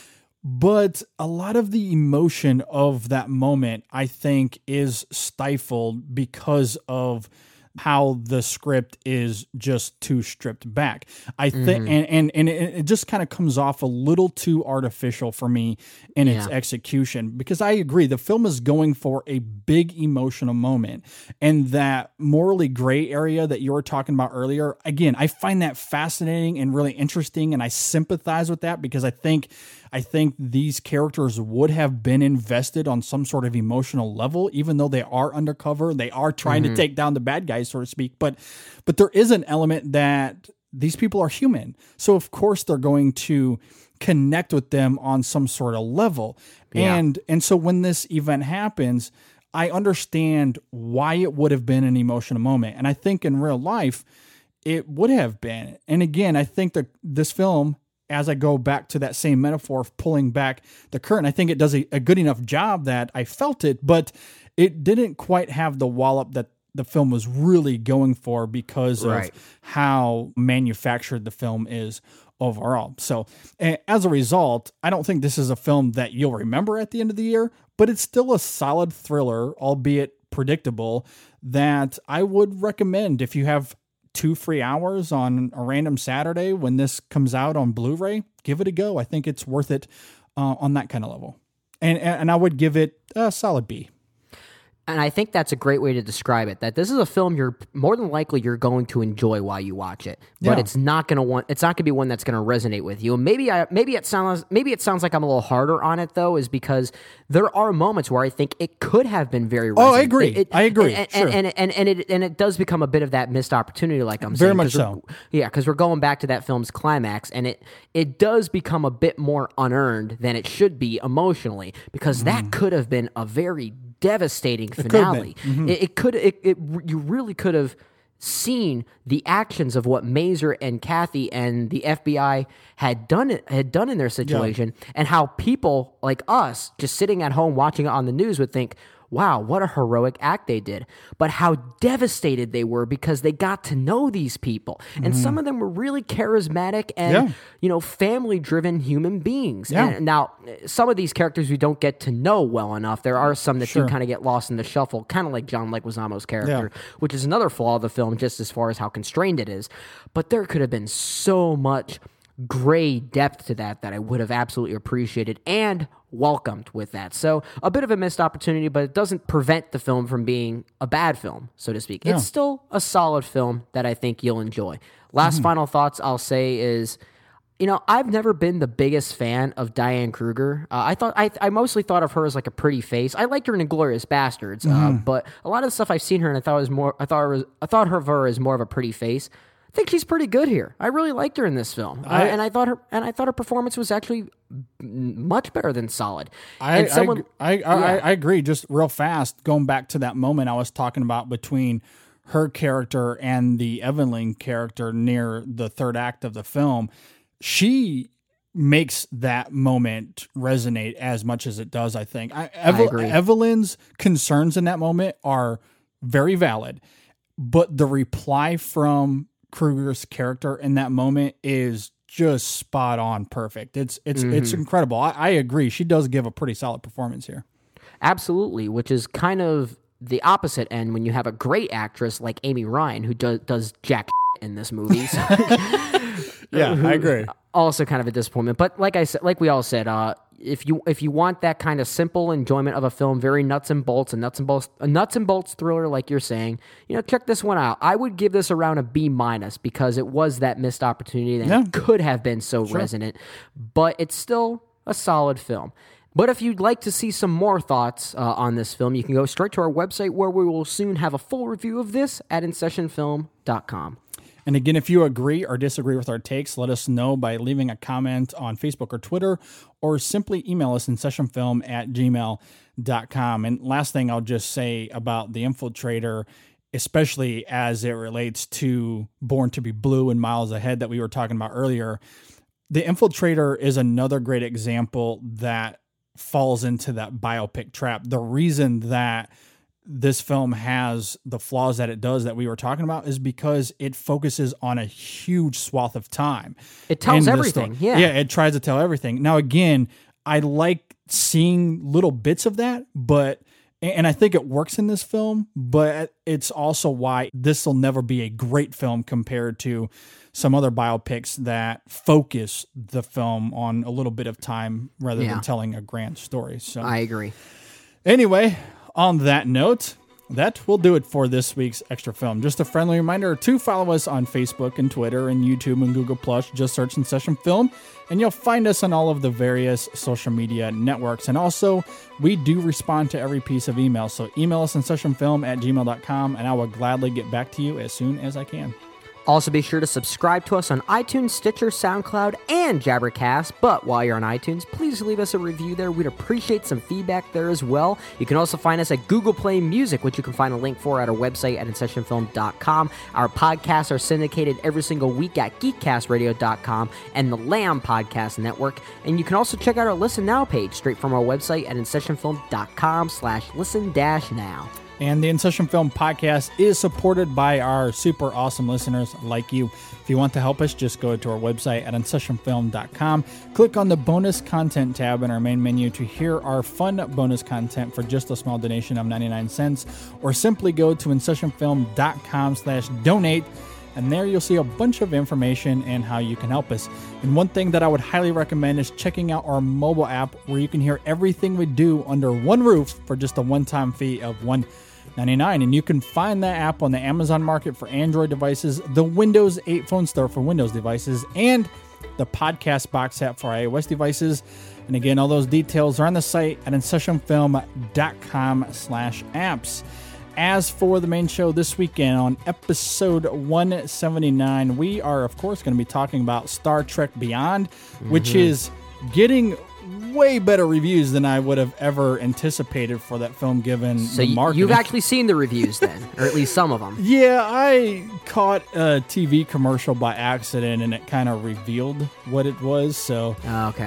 But a lot of the emotion of that moment, I think, is stifled because of how the script is just too stripped back. I think, and it just kind of comes off a little too artificial for me in its execution, because I agree the film is going for a big emotional moment, and that morally gray area that you were talking about earlier. Again, I find that fascinating and really interesting, and I sympathize with that because I think these characters would have been invested on some sort of emotional level, even though they are undercover. They are trying to take down the bad guys, so to speak. But there is an element that these people are human. So, of course, they're going to connect with them on some sort of level. Yeah. And so when this event happens, I understand why it would have been an emotional moment. And I think in real life, it would have been. And again, I think that this film, as I go back to that same metaphor of pulling back the curtain, I think it does a good enough job that I felt it, but it didn't quite have the wallop that the film was really going for because of how manufactured the film is overall. So as a result, I don't think this is a film that you'll remember at the end of the year, but it's still a solid thriller, albeit predictable, that I would recommend if you have 2 free hours on a random Saturday when this comes out on Blu-ray. Give it a go. I think it's worth it on that kind of level. And I would give it a solid B. And I think that's a great way to describe it. That this is a film you're more than likely you're going to enjoy while you watch it, but it's not going to be one that's going to resonate with you. And maybe it sounds like I'm a little harder on it though, is because there are moments where I think it could have been very resonant. Oh, I agree. I agree. And it does become a bit of that missed opportunity, like I'm very saying. Much so. Yeah, because we're going back to that film's climax, and it does become a bit more unearned than it should be emotionally, because that could have been a very devastating finale. You really could have seen the actions of what Mazer and Kathy and the FBI had done in their situation, and how people like us just sitting at home watching it on the news would think, wow, what a heroic act they did. But how devastated they were because they got to know these people. And some of them were really charismatic and, family-driven human beings. Yeah. And now, some of these characters we don't get to know well enough. There are some that do kind of get lost in the shuffle, kind of like John Leguizamo's character, which is another flaw of the film, just as far as how constrained it is. But there could have been so much gray depth to that I would have absolutely appreciated and welcomed with that. So a bit of a missed opportunity, but it doesn't prevent the film from being a bad film, so to speak. It's still a solid film that I think you'll enjoy. Last final thoughts I'll say is, I've never been the biggest fan of Diane Kruger. I mostly thought of her as like a pretty face. I liked her in Inglourious Bastards, but a lot of the stuff I've seen her in, I thought of her as more of a pretty face. I think she's pretty good here. I really liked her in this film, and I thought her performance was actually much better than solid. I agree. Just real fast, going back to that moment I was talking about between her character and the Evelyn character near the third act of the film, she makes that moment resonate as much as it does. I think I agree. Evelyn's concerns in that moment are very valid, but the reply from Kruger's character in that moment is just spot on perfect. It's incredible. I agree. She does give a pretty solid performance here. Absolutely, which is kind of the opposite end when you have a great actress like Amy Ryan who does jack in this movie. So yeah, I agree. Also kind of a disappointment. But like I said, like we all said, if you want that kind of simple enjoyment of a film, very nuts and bolts thriller, like you're saying, check this one out. I would give this around a B- because it was that missed opportunity that could have been so resonant, but it's still a solid film. But if you'd like to see some more thoughts on this film, you can go straight to our website, where we will soon have a full review of this at InSessionFilm.com. And again, if you agree or disagree with our takes, let us know by leaving a comment on Facebook or Twitter, or simply email us InSessionFilm@gmail.com. And last thing I'll just say about The Infiltrator, especially as it relates to Born to be Blue and Miles Ahead that we were talking about earlier, The Infiltrator is another great example that falls into that biopic trap. The reason that this film has the flaws that it does that we were talking about is because it focuses on a huge swath of time. It tells everything. Yeah, it tries to tell everything. Now, again, I like seeing little bits of that, and I think it works in this film, but it's also why this will never be a great film compared to some other biopics that focus the film on a little bit of time rather than telling a grand story. So I agree. Anyway, on that note, that will do it for this week's Extra Film. Just a friendly reminder to follow us on Facebook and Twitter and YouTube and Google+. Just search In Session Film, and you'll find us on all of the various social media networks. And also, we do respond to every piece of email, so email us InSessionFilm@gmail.com, and I will gladly get back to you as soon as I can. Also, be sure to subscribe to us on iTunes, Stitcher, SoundCloud, and Jabbercast. But while you're on iTunes, please leave us a review there. We'd appreciate some feedback there as well. You can also find us at Google Play Music, which you can find a link for at our website at InSessionFilm.com. Our podcasts are syndicated every single week at GeekCastRadio.com and the Lamb Podcast Network. And you can also check out our Listen Now page straight from our website at InSessionFilm.com/listen-now. And the In Session Film podcast is supported by our super awesome listeners like you. If you want to help us, just go to our website at InSessionFilm.com. Click on the bonus content tab in our main menu to hear our fun bonus content for just a small donation of 99 cents, or simply go to InSessionFilm.com/donate. And there you'll see a bunch of information and how you can help us. And one thing that I would highly recommend is checking out our mobile app, where you can hear everything we do under one roof for just a one-time fee of $1.99. And you can find that app on the Amazon Market for Android devices, the Windows 8 Phone Store for Windows devices, and the Podcast Box app for iOS devices. And again, all those details are on the site at InSessionFilm.com/apps. As for the main show this weekend, on episode 179, we are, of course, going to be talking about Star Trek Beyond, which is getting way better reviews than I would have ever anticipated for that film, given the marketing. You've actually seen the reviews then, or at least some of them. Yeah, I caught a TV commercial by accident, and it kind of revealed what it was. So, okay.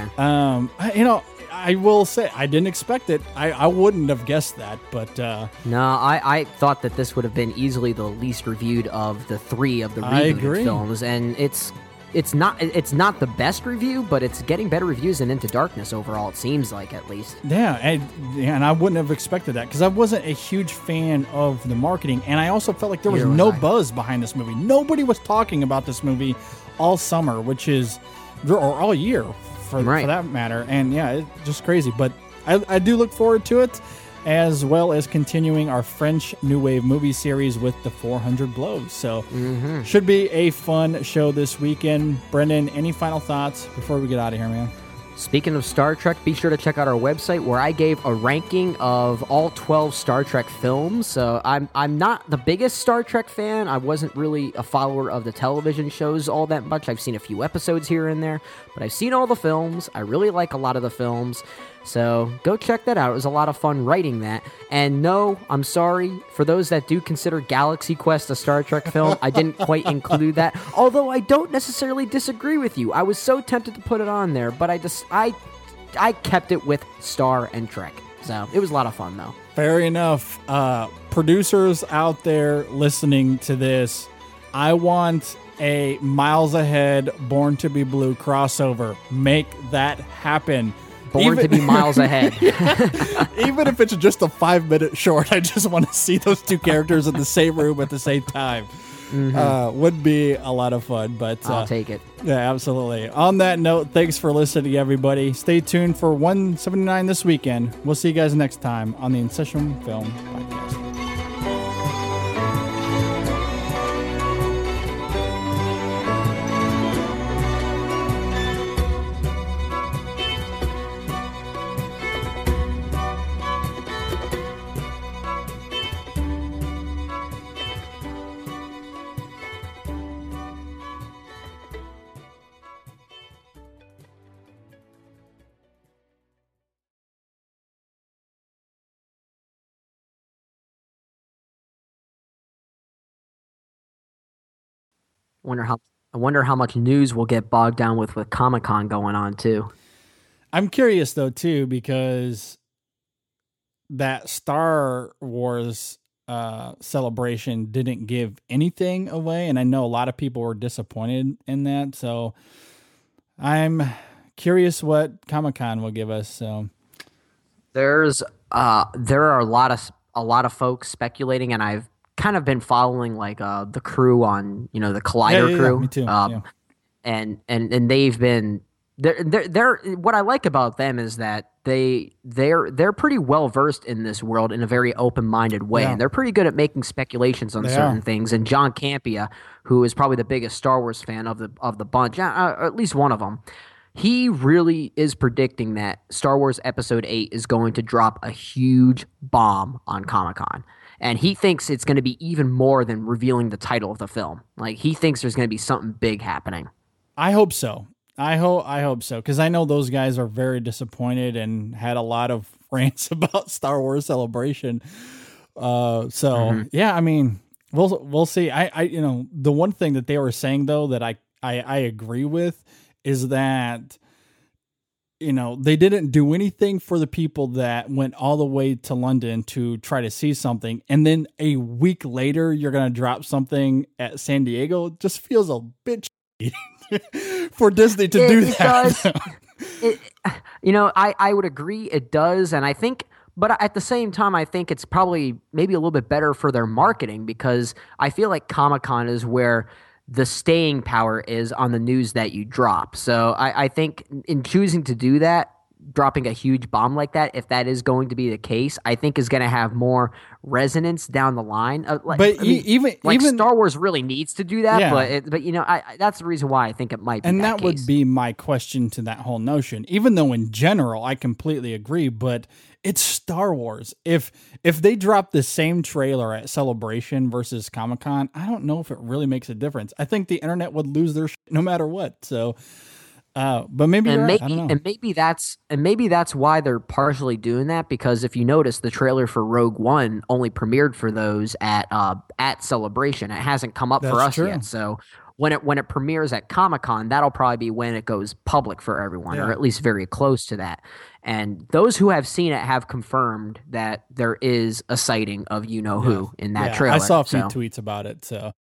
I will say I didn't expect it. I wouldn't have guessed that, but no, I thought that this would have been easily the least reviewed of the three of the rebooted films, and it's not the best review, but it's getting better reviews than Into Darkness overall. It seems like, at least. Yeah, and I wouldn't have expected that, because I wasn't a huge fan of the marketing, and I also felt like there was no buzz behind this movie. Nobody was talking about this movie all summer, or all year. For that matter. And yeah, it's just crazy. But I do look forward to it, as well as continuing our French New Wave movie series with the 400 Blows. So should be a fun show this weekend. Brendan, any final thoughts before we get out of here, man? Speaking of Star Trek, be sure to check out our website, where I gave a ranking of all 12 Star Trek films. So I'm not the biggest Star Trek fan. I wasn't really a follower of the television shows all that much. I've seen a few episodes here and there, but I've seen all the films. I really like a lot of the films. So go check that out. It was a lot of fun writing that. And no, I'm sorry for those that do consider Galaxy Quest a Star Trek film. I didn't quite include that, although I don't necessarily disagree with you. I was so tempted to put it on there, but I kept it with Star and Trek. So it was a lot of fun, though. Fair enough. Producers out there listening to this, I want a Miles Ahead, Born to Be Blue crossover. Make that happen. Born to be miles ahead. Even if it's just a 5-minute short, I just want to see those two characters in the same room at the same time. Would be a lot of fun, but I'll take it. Yeah, absolutely. On that note, thanks for listening, everybody. Stay tuned for 179 this weekend. We'll see you guys next time on the In Session Film Podcast. I wonder how much news we'll get bogged down with Comic-Con going on too. I'm curious though too, because that Star Wars celebration didn't give anything away, and I know a lot of people were disappointed in that. So I'm curious what Comic-Con will give us. So there are a lot of folks speculating, and I've kind of been following like the crew on the Collider crew. Yeah, me too. And they've been they're what I like about them is that they're pretty well versed in this world in a very open-minded way, and they're pretty good at making speculations on certain things. And John Campea, who is probably the biggest Star Wars fan of the bunch, or at least one of them, he really is predicting that Star Wars Episode 8 is going to drop a huge bomb on Comic-Con. And he thinks it's going to be even more than revealing the title of the film. Like, he thinks there's going to be something big happening. I hope so. I hope so, because I know those guys are very disappointed and had a lot of rants about Star Wars Celebration. Yeah, I mean, we'll see. I the one thing that they were saying though that I agree with is that they didn't do anything for the people that went all the way to London to try to see something. And then a week later, you're going to drop something at San Diego. It just feels a bit for Disney to do that. I would agree it does. And I think, but at the same time, I think it's probably maybe a little bit better for their marketing, because I feel like Comic-Con is where the staying power is on the news that you drop. So I think in choosing to do that, dropping a huge bomb like that, if that is going to be the case, I think is going to have more resonance down the line. Even Star Wars really needs to do that, that's the reason why I think it might be. And that would be my question to that whole notion. Even though in general I completely agree, but it's Star Wars. If they drop the same trailer at Celebration versus Comic-Con, I don't know if it really makes a difference. I think the internet would lose their shit no matter what. So. But maybe you're right. I don't know. And maybe that's why they're partially doing that, because if you notice, the trailer for Rogue One only premiered for those at Celebration. It hasn't come up for us yet. So when it premieres at Comic-Con, that'll probably be when it goes public for everyone, or at least very close to that. And those who have seen it have confirmed that there is a sighting of who in that trailer. I saw a few tweets about it. So